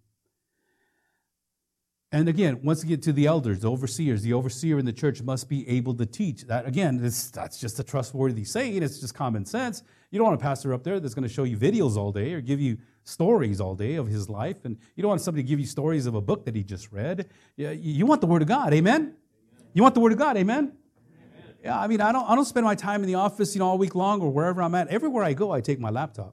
And again, once you get to the elders, the overseers, the overseer in the church must be able to teach. That again, this, that's just a trustworthy saying. It's just common sense. You don't want a pastor up there that's going to show you videos all day or give you stories all day of his life. And you don't want somebody to give you stories of a book that he just read. You, you want the Word of God, amen? Amen. You want the Word of God, amen? Amen? Yeah, I mean, I don't, I don't spend my time in the office, you know, all week long or wherever I'm at. Everywhere I go, I take my laptop.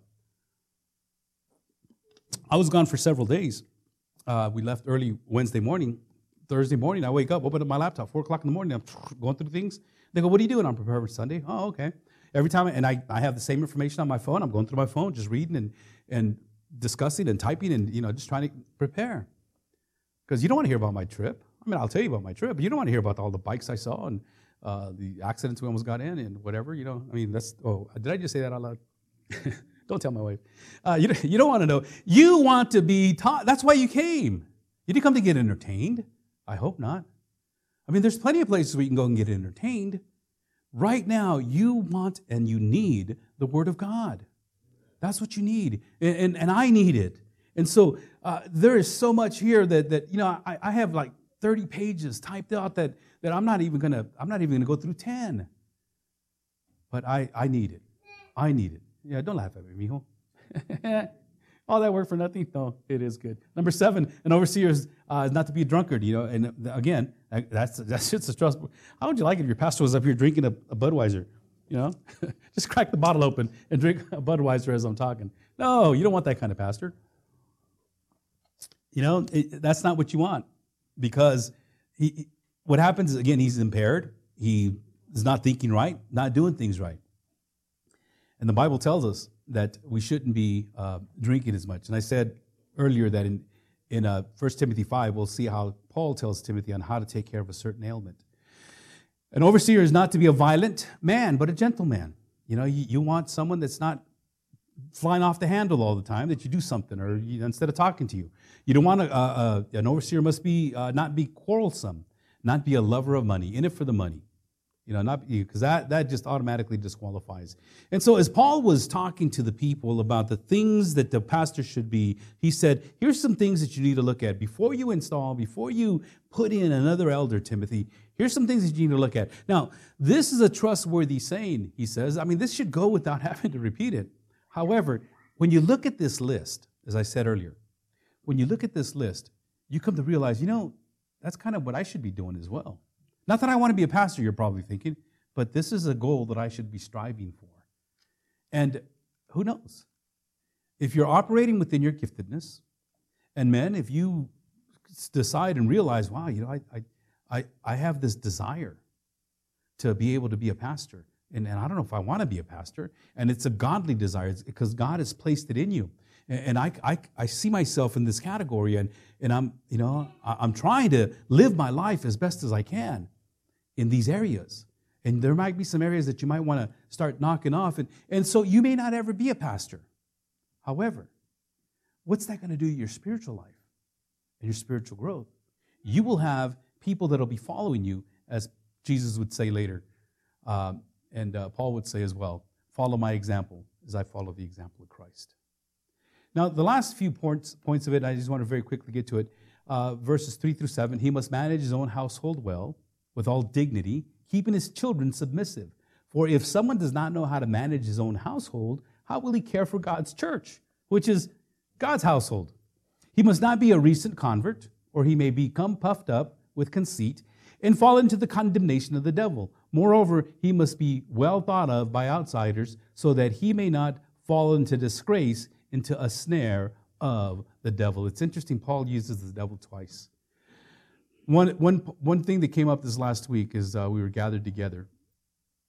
I was gone for several days. Uh, we left early Wednesday morning. Thursday morning, I wake up, open up my laptop, four o'clock in the morning, I'm going through things. They go, what are you doing? I'm preparing for Sunday. Oh, okay. Every time, and I, I have the same information on my phone. I'm going through my phone, just reading and, and discussing and typing and, you know, just trying to prepare. Because you don't want to hear about my trip. I mean, I'll tell you about my trip, but you don't want to hear about all the bikes I saw and uh, the accidents we almost got in and whatever, you know. I mean, that's, oh, did I just say that out loud? Don't tell my wife. Uh, you, you don't want to know. You want to be taught. That's why you came. You didn't come to get entertained. I hope not. I mean, there's plenty of places where you can go and get entertained. Right now, you want and you need the Word of God. That's what you need. And, and, and I need it. And so uh, there is so much here that, that you know, I, I have like thirty pages typed out that, that I'm not even going to, I'm not even going to go through ten. But I, I need it. I need it. Yeah, don't laugh at me, mijo. All that work for nothing? No, it is good. Number seven, an overseer is uh, not to be a drunkard, you know. And again, that's that's just a trust. How would you like it if your pastor was up here drinking a, a Budweiser, you know? Just crack the bottle open and drink a Budweiser as I'm talking. No, you don't want that kind of pastor. You know, it, that's not what you want, because he, what happens is, again, he's impaired. He is not thinking right, not doing things right. And the Bible tells us that we shouldn't be uh, drinking as much. And I said earlier that in, in uh, First Timothy five, we'll see how Paul tells Timothy on how to take care of a certain ailment. An overseer is not to be a violent man, but a gentle man. You know, you, you want someone that's not flying off the handle all the time, that you do something, or you, instead of talking to you. You don't want a, uh, uh, an overseer must be uh, not be quarrelsome, not be a lover of money, in it for the money. You know, not because that, that just automatically disqualifies. And so as Paul was talking to the people about the things that the pastor should be, he said, here's some things that you need to look at. Before you install, before you put in another elder, Timothy, here's some things that you need to look at. Now, this is a trustworthy saying, he says. I mean, this should go without having to repeat it. However, when you look at this list, as I said earlier, when you look at this list, you come to realize, you know, that's kind of what I should be doing as well. Not that I want to be a pastor, you're probably thinking, but this is a goal that I should be striving for. And who knows? If you're operating within your giftedness, and men, if you decide and realize, wow, you know, I I I have this desire to be able to be a pastor, and, and I don't know if I want to be a pastor, and it's a godly desire, it's because God has placed it in you. And I, I, I see myself in this category, and, and I'm, you know, I'm trying to live my life as best as I can in these areas. And there might be some areas that you might want to start knocking off. And, and so you may not ever be a pastor. However, what's that going to do to your spiritual life and your spiritual growth? You will have people that will be following you, as Jesus would say later, um, and uh, Paul would say as well, follow my example as I follow the example of Christ. Now, the last few points, points of it, I just want to very quickly get to it. Uh, verses three through seven, he must manage his own household well, with all dignity, keeping his children submissive. For if someone does not know how to manage his own household, how will he care for God's church, which is God's household? He must not be a recent convert, or he may become puffed up with conceit and fall into the condemnation of the devil. Moreover, he must be well thought of by outsiders, so that he may not fall into disgrace, into a snare of the devil. It's interesting, Paul uses the devil twice. One, one, one thing that came up this last week is uh, we were gathered together.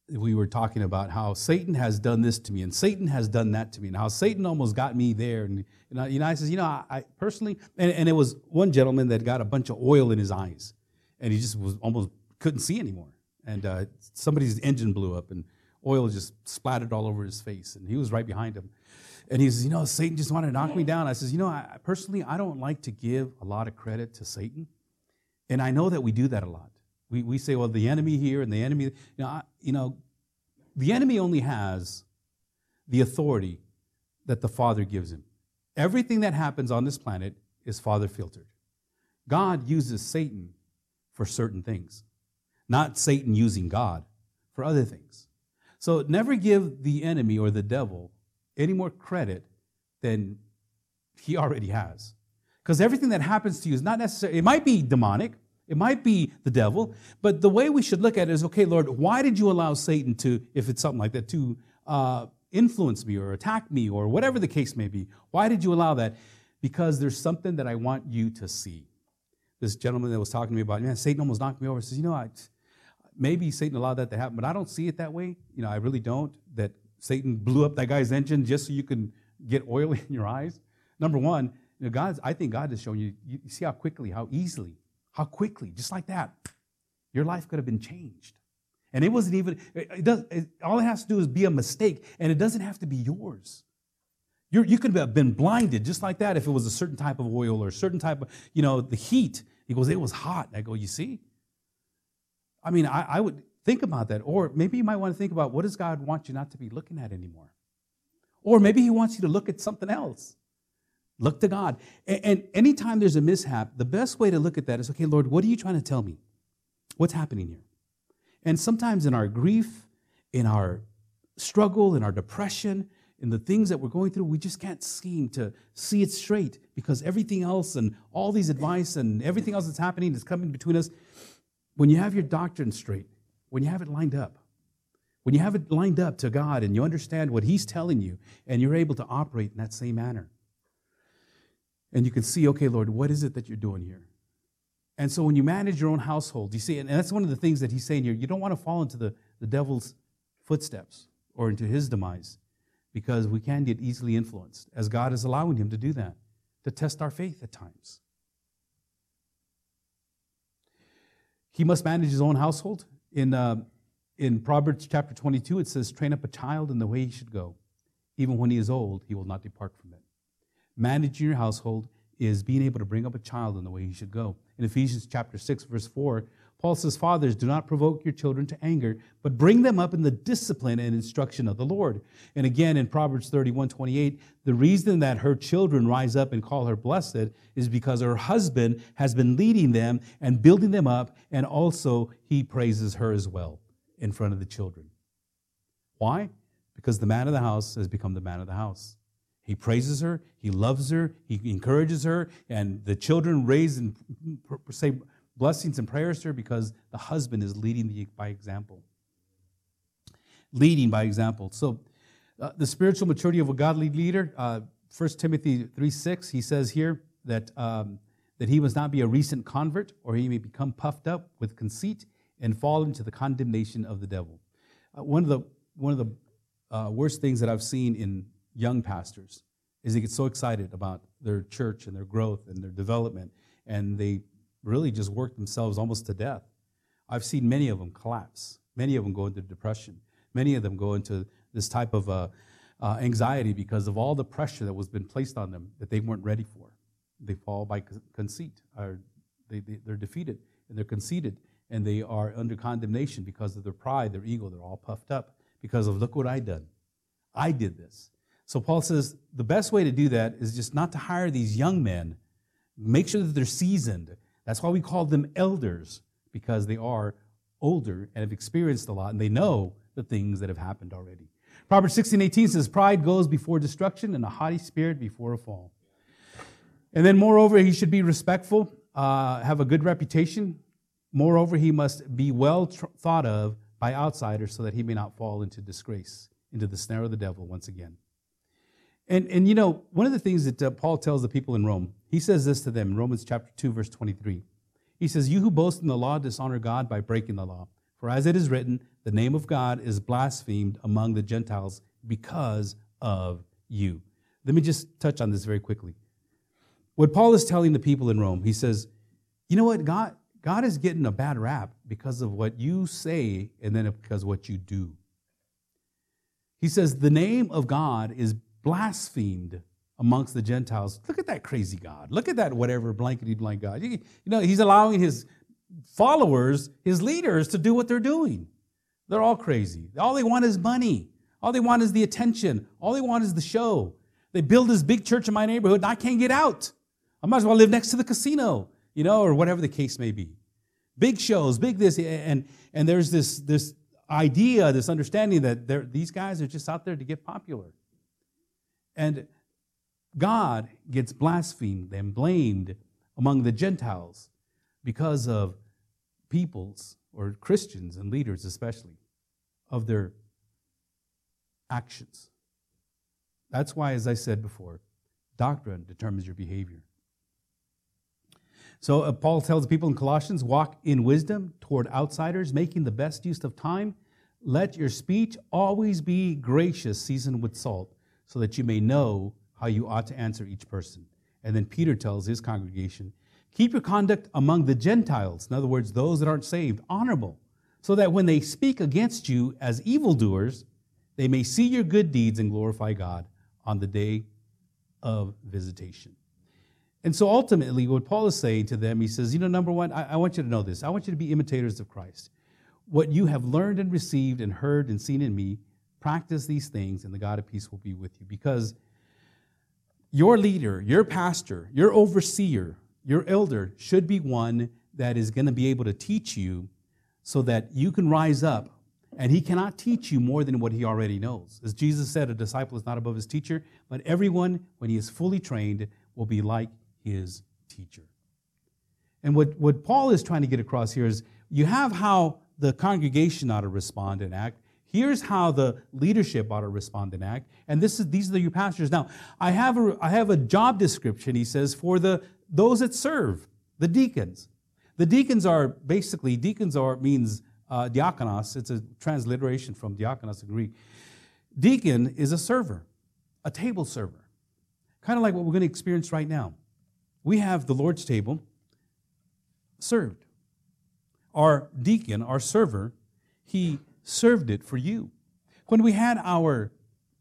we were talking about how Satan has done this to me and Satan has done that to me and how Satan almost got me there. And you know, you know I says, you know, I, I personally, and, and it was one gentleman that got a bunch of oil in his eyes and he just was almost couldn't see anymore. And uh, somebody's engine blew up and oil just splattered all over his face. And he was right behind him. And he says, you know, Satan just wanted to knock me down. I says, you know, I, personally, I don't like to give a lot of credit to Satan. And I know that we do that a lot. We we say, well, the enemy here and the enemy, you know, I, you know, the enemy only has the authority that the Father gives him. Everything that happens on this planet is Father filtered. God uses Satan for certain things, not Satan using God for other things. So never give the enemy or the devil any more credit than he already has. Because everything that happens to you is not necessarily, it might be demonic, it might be the devil, but the way we should look at it is, okay, Lord, why did you allow Satan to, if it's something like that, to uh, influence me or attack me or whatever the case may be? Why did you allow that? Because there's something that I want you to see. This gentleman that was talking to me about, man, Satan almost knocked me over. He says, you know, I, maybe Satan allowed that to happen, but I don't see it that way. You know, I really don't, that Satan blew up that guy's engine just so you can get oil in your eyes. Number one, you know, God's, I think God is showing you, you see how quickly, how easily, how quickly, just like that, your life could have been changed. And it wasn't even, it does, it, all it has to do is be a mistake, and it doesn't have to be yours. You're, you could have been blinded just like that if it was a certain type of oil or a certain type of, you know, the heat. He goes, it was hot. And I go, you see? I mean, I, I would think about that. Or maybe you might want to think about, what does God want you not to be looking at anymore? Or maybe he wants you to look at something else. Look to God. And, and anytime there's a mishap, the best way to look at that is, okay, Lord, what are you trying to tell me? What's happening here? And sometimes in our grief, in our struggle, in our depression, in the things that we're going through, we just can't seem to see it straight because everything else and all these advice and everything else that's happening is coming between us. When you have your doctrine straight, when you have it lined up, when you have it lined up to God and you understand what he's telling you and you're able to operate in that same manner. And you can see, okay, Lord, what is it that you're doing here? And so when you manage your own household, you see, and that's one of the things that he's saying here, you don't want to fall into the, the devil's footsteps or into his demise because we can get easily influenced, as God is allowing him to do that, to test our faith at times. He must manage his own household. In, uh, in Proverbs chapter twenty-two, it says, train up a child in the way he should go. Even when he is old, he will not depart from it. Managing your household is being able to bring up a child in the way he should go. In Ephesians chapter six, verse four, Paul says, fathers, do not provoke your children to anger, but bring them up in the discipline and instruction of the Lord. And again, in Proverbs thirty-one, twenty-eight, the reason that her children rise up and call her blessed is because her husband has been leading them and building them up, and also he praises her as well in front of the children. Why? Because the man of the house has become the man of the house. He praises her, he loves her, he encourages her, and the children raise and say blessings and prayers to her because the husband is leading by example. Leading by example. So uh, the spiritual maturity of a godly leader, uh, First Timothy three six, he says here that, um, that he must not be a recent convert, or he may become puffed up with conceit and fall into the condemnation of the devil. Uh, one of the, one of the uh, worst things that I've seen in young pastors is they get so excited about their church and their growth and their development, and they really just work themselves almost to death. I've seen many of them collapse. Many of them go into depression. Many of them go into this type of uh, uh, anxiety because of all the pressure that was been placed on them that they weren't ready for. They fall by conceit, or they, they, they're defeated, and they're conceited, and they are under condemnation because of their pride, their ego. They're all puffed up because of, look what I done. I did this. So Paul says the best way to do that is just not to hire these young men. Make sure that they're seasoned. That's why we call them elders, because they are older and have experienced a lot, and they know the things that have happened already. Proverbs sixteen eighteen says, pride goes before destruction, and a haughty spirit before a fall. And then moreover, he should be respectful, uh, have a good reputation. Moreover, he must be well tr- thought of by outsiders so that he may not fall into disgrace, into the snare of the devil once again. And, and you know, one of the things that uh, Paul tells the people in Rome, he says this to them in Romans chapter two, verse twenty-three. He says, you who boast in the law dishonor God by breaking the law. For as it is written, the name of God is blasphemed among the Gentiles because of you. Let me just touch on this very quickly. What Paul is telling the people in Rome, he says, you know what, God, God is getting a bad rap because of what you say and then because of what you do. He says the name of God is blasphemed amongst the Gentiles. Look at that crazy God. Look at that whatever blankety blank God. You, you know, he's allowing his followers, his leaders, to do what they're doing. They're all crazy. All they want is money. All they want is the attention. All they want is the show. They build this big church in my neighborhood and I can't get out. I might as well live next to the casino, you know, or whatever the case may be. Big shows, big this, and and there's this this idea, this understanding that these guys are just out there to get popular. And God gets blasphemed and blamed among the Gentiles because of people's, or Christians and leaders especially, of their actions. That's why, as I said before, doctrine determines your behavior. So uh, Paul tells the people in Colossians, walk in wisdom toward outsiders, making the best use of time. Let your speech always be gracious, seasoned with salt, so that you may know how you ought to answer each person. And then Peter tells his congregation, keep your conduct among the Gentiles, in other words, those that aren't saved, honorable, so that when they speak against you as evildoers, they may see your good deeds and glorify God on the day of visitation. And so ultimately, what Paul is saying to them, he says, you know, number one, I, I want you to know this. I want you to be imitators of Christ. What you have learned and received and heard and seen in me, practice these things, and the God of peace will be with you. Because your leader, your pastor, your overseer, your elder should be one that is going to be able to teach you so that you can rise up. And he cannot teach you more than what he already knows. As Jesus said, a disciple is not above his teacher, but everyone, when he is fully trained, will be like his teacher. And what, what Paul is trying to get across here is you have how the congregation ought to respond and act. Here's how the leadership ought to respond and act. And this is these are your pastors. Now, I have a, I have a job description, he says, for the those that serve, the deacons. The deacons are basically, deacons are means uh, diakonos. It's a transliteration from diakonos in Greek. Deacon is a server, a table server. Kind of like what we're going to experience right now. We have the Lord's table served. Our deacon, our server, he served it for you. When we had our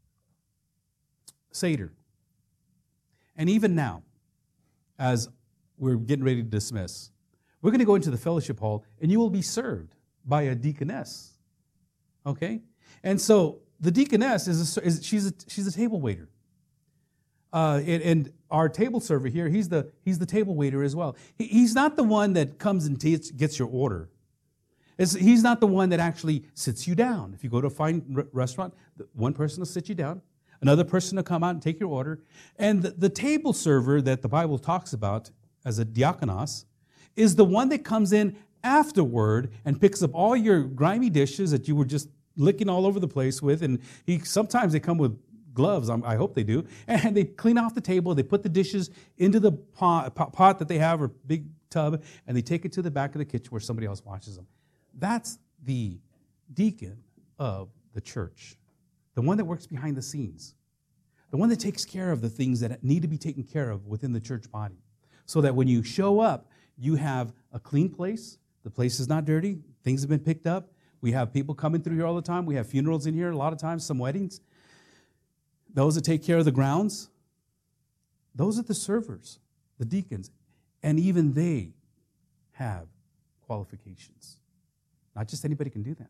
Seder, and even now, as we're getting ready to dismiss, we're going to go into the fellowship hall, and you will be served by a deaconess. Okay? And so the deaconess is, a, is she's a, she's a table waiter. Uh, and, and our table server here, he's the he's the table waiter as well. He, he's not the one that comes and t- gets your order. It's, he's not the one that actually sits you down. If you go to a fine r- restaurant, one person will sit you down, another person will come out and take your order. And the, the table server that the Bible talks about as a diakonos is the one that comes in afterward and picks up all your grimy dishes that you were just licking all over the place with. And he sometimes they come with gloves, I hope they do, and they clean off the table, they put the dishes into the pot, pot that they have, or big tub, and they take it to the back of the kitchen where somebody else washes them. That's the deacon of the church, the one that works behind the scenes, the one that takes care of the things that need to be taken care of within the church body, so that when you show up, you have a clean place, the place is not dirty, things have been picked up, we have people coming through here all the time, we have funerals in here a lot of times, some weddings. Those that take care of the grounds, those are the servers, the deacons, and even they have qualifications. Not just anybody can do that.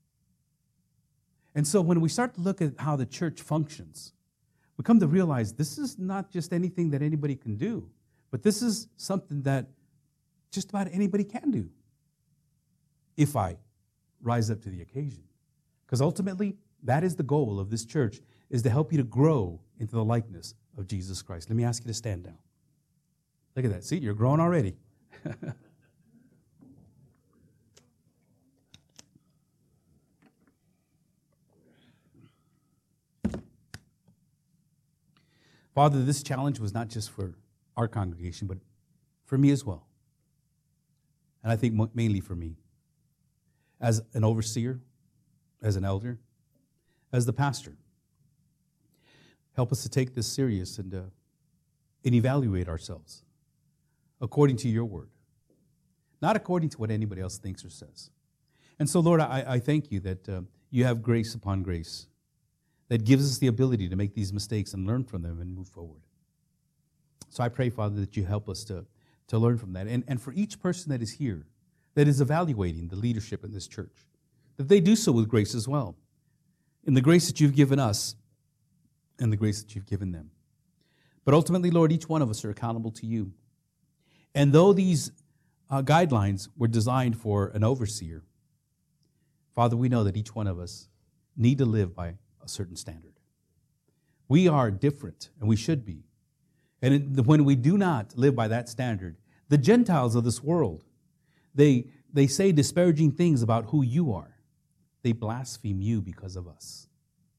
And so when we start to look at how the church functions, we come to realize this is not just anything that anybody can do, but this is something that just about anybody can do if I rise up to the occasion. Because ultimately, that is the goal of this church, is to help you to grow into the likeness of Jesus Christ. Let me ask you to stand down. Look at that. See, you're growing already. Father, this challenge was not just for our congregation, but for me as well. And I think mainly for me. As an overseer, as an elder, as the pastor. Help us to take this serious and, uh, and evaluate ourselves according to your word, not according to what anybody else thinks or says. And so, Lord, I, I thank you that uh, you have grace upon grace that gives us the ability to make these mistakes and learn from them and move forward. So I pray, Father, that you help us to, to learn from that. And, and for each person that is here, that is evaluating the leadership in this church, that they do so with grace as well, in the grace that you've given us and the grace that you've given them. But ultimately, Lord, each one of us are accountable to you. And though these uh, guidelines were designed for an overseer, Father, we know that each one of us need to live by a certain standard. We are different, and we should be. And when we do not live by that standard, the Gentiles of this world, they, they say disparaging things about who you are. They blaspheme you because of us.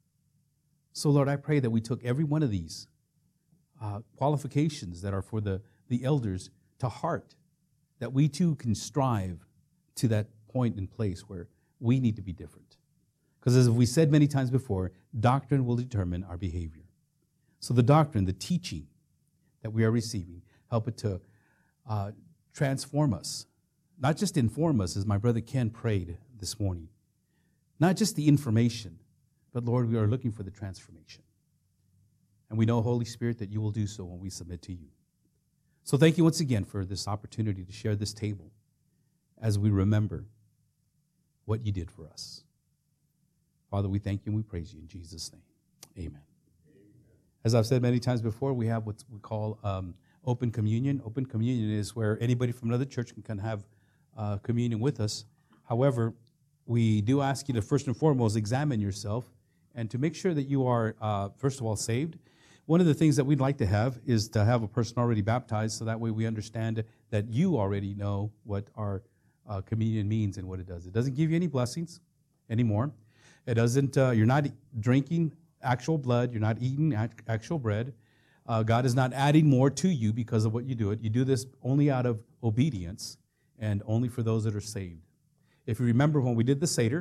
So, Lord, I pray that we took every one of these uh, qualifications that are for the, the elders to heart, that we too can strive to that point and place where we need to be different. Because as we said many times before, doctrine will determine our behavior. So the doctrine, the teaching that we are receiving, help it to uh, transform us. Not just inform us, as my brother Ken prayed this morning. Not just the information, but Lord, we are looking for the transformation. And we know, Holy Spirit, that you will do so when we submit to you. So thank you once again for this opportunity to share this table as we remember what you did for us. Father, we thank you and we praise you in Jesus' name. Amen. As I've said many times before, we have what we call um, open communion. Open communion is where anybody from another church can, can have uh, communion with us. However, we do ask you to first and foremost examine yourself and to make sure that you are, uh, first of all, saved. One of the things that we'd like to have is to have a person already baptized, so that way we understand that you already know what our uh, communion means and what it does. It doesn't give you any blessings anymore. It doesn't, uh, you're not drinking actual blood. You're not eating actual bread. Uh, God is not adding more to you because of what you do it. You do this only out of obedience and only for those that are saved. If you remember when we did the Seder,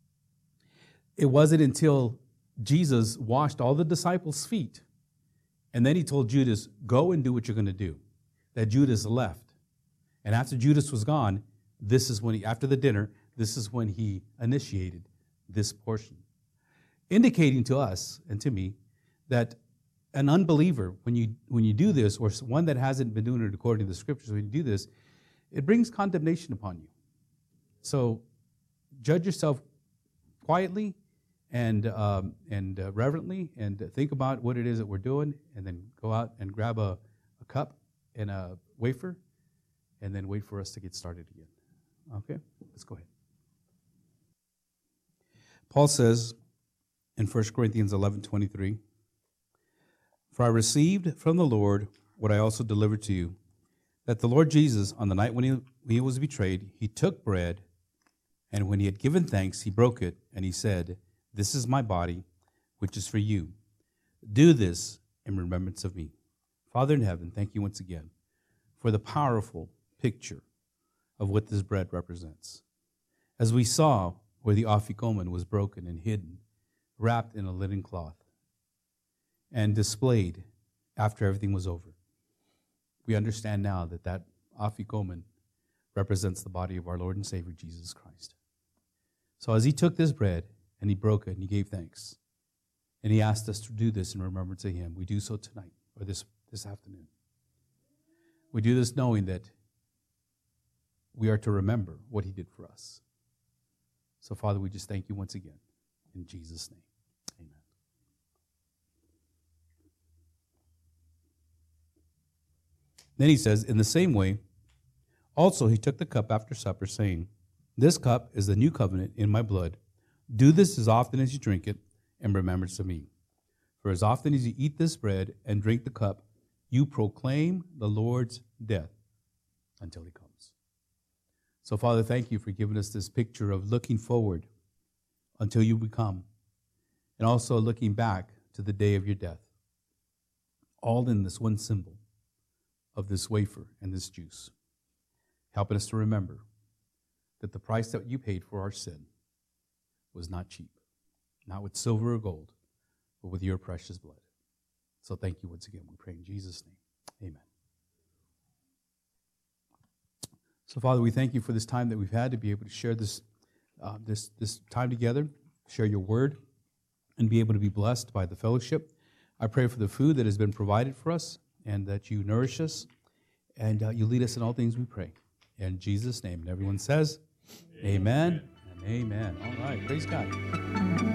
it wasn't until Jesus washed all the disciples' feet and then he told Judas, go and do what you're going to do, that Judas left. And after Judas was gone, this is when he, after the dinner, this is when he initiated this portion, indicating to us and to me that an unbeliever, when you when you do this, or one that hasn't been doing it according to the scriptures, when you do this, it brings condemnation upon you. So judge yourself quietly and um, and uh, reverently, and think about what it is that we're doing, and then go out and grab a, a cup and a wafer, and then wait for us to get started again. Okay, let's go ahead. Paul says in First Corinthians eleven twenty-three, for I received from the Lord what I also delivered to you, that the Lord Jesus, on the night when he, when he was betrayed, he took bread, and when he had given thanks, he broke it, and he said, this is my body, which is for you. Do this in remembrance of me. Father in heaven, thank you once again for the powerful picture of what this bread represents. As we saw where the afikomen was broken and hidden, wrapped in a linen cloth, and displayed after everything was over, we understand now that that afikomen represents the body of our Lord and Savior, Jesus Christ. So as he took this bread and he broke it and he gave thanks, and he asked us to do this in remembrance of him, we do so tonight, or this, this afternoon. We do this knowing that we are to remember what he did for us. So, Father, we just thank you once again. In Jesus' name, amen. Then he says, in the same way, also he took the cup after supper, saying, this cup is the new covenant in my blood. Do this as often as you drink it in remembrance of me. For as often as you eat this bread and drink the cup, you proclaim the Lord's death until he comes. So, Father, thank you for giving us this picture of looking forward until you become, and also looking back to the day of your death, all in this one symbol of this wafer and this juice, helping us to remember that the price that you paid for our sin was not cheap, not with silver or gold, but with your precious blood. So thank you once again. We pray in Jesus' name. Amen. So, Father, we thank you for this time that we've had to be able to share this, uh, this, this time together, share your word, and be able to be blessed by the fellowship. I pray for the food that has been provided for us, and that you nourish us, and uh, you lead us in all things we pray. In Jesus' name. And everyone says, amen, amen and amen. All right, praise God.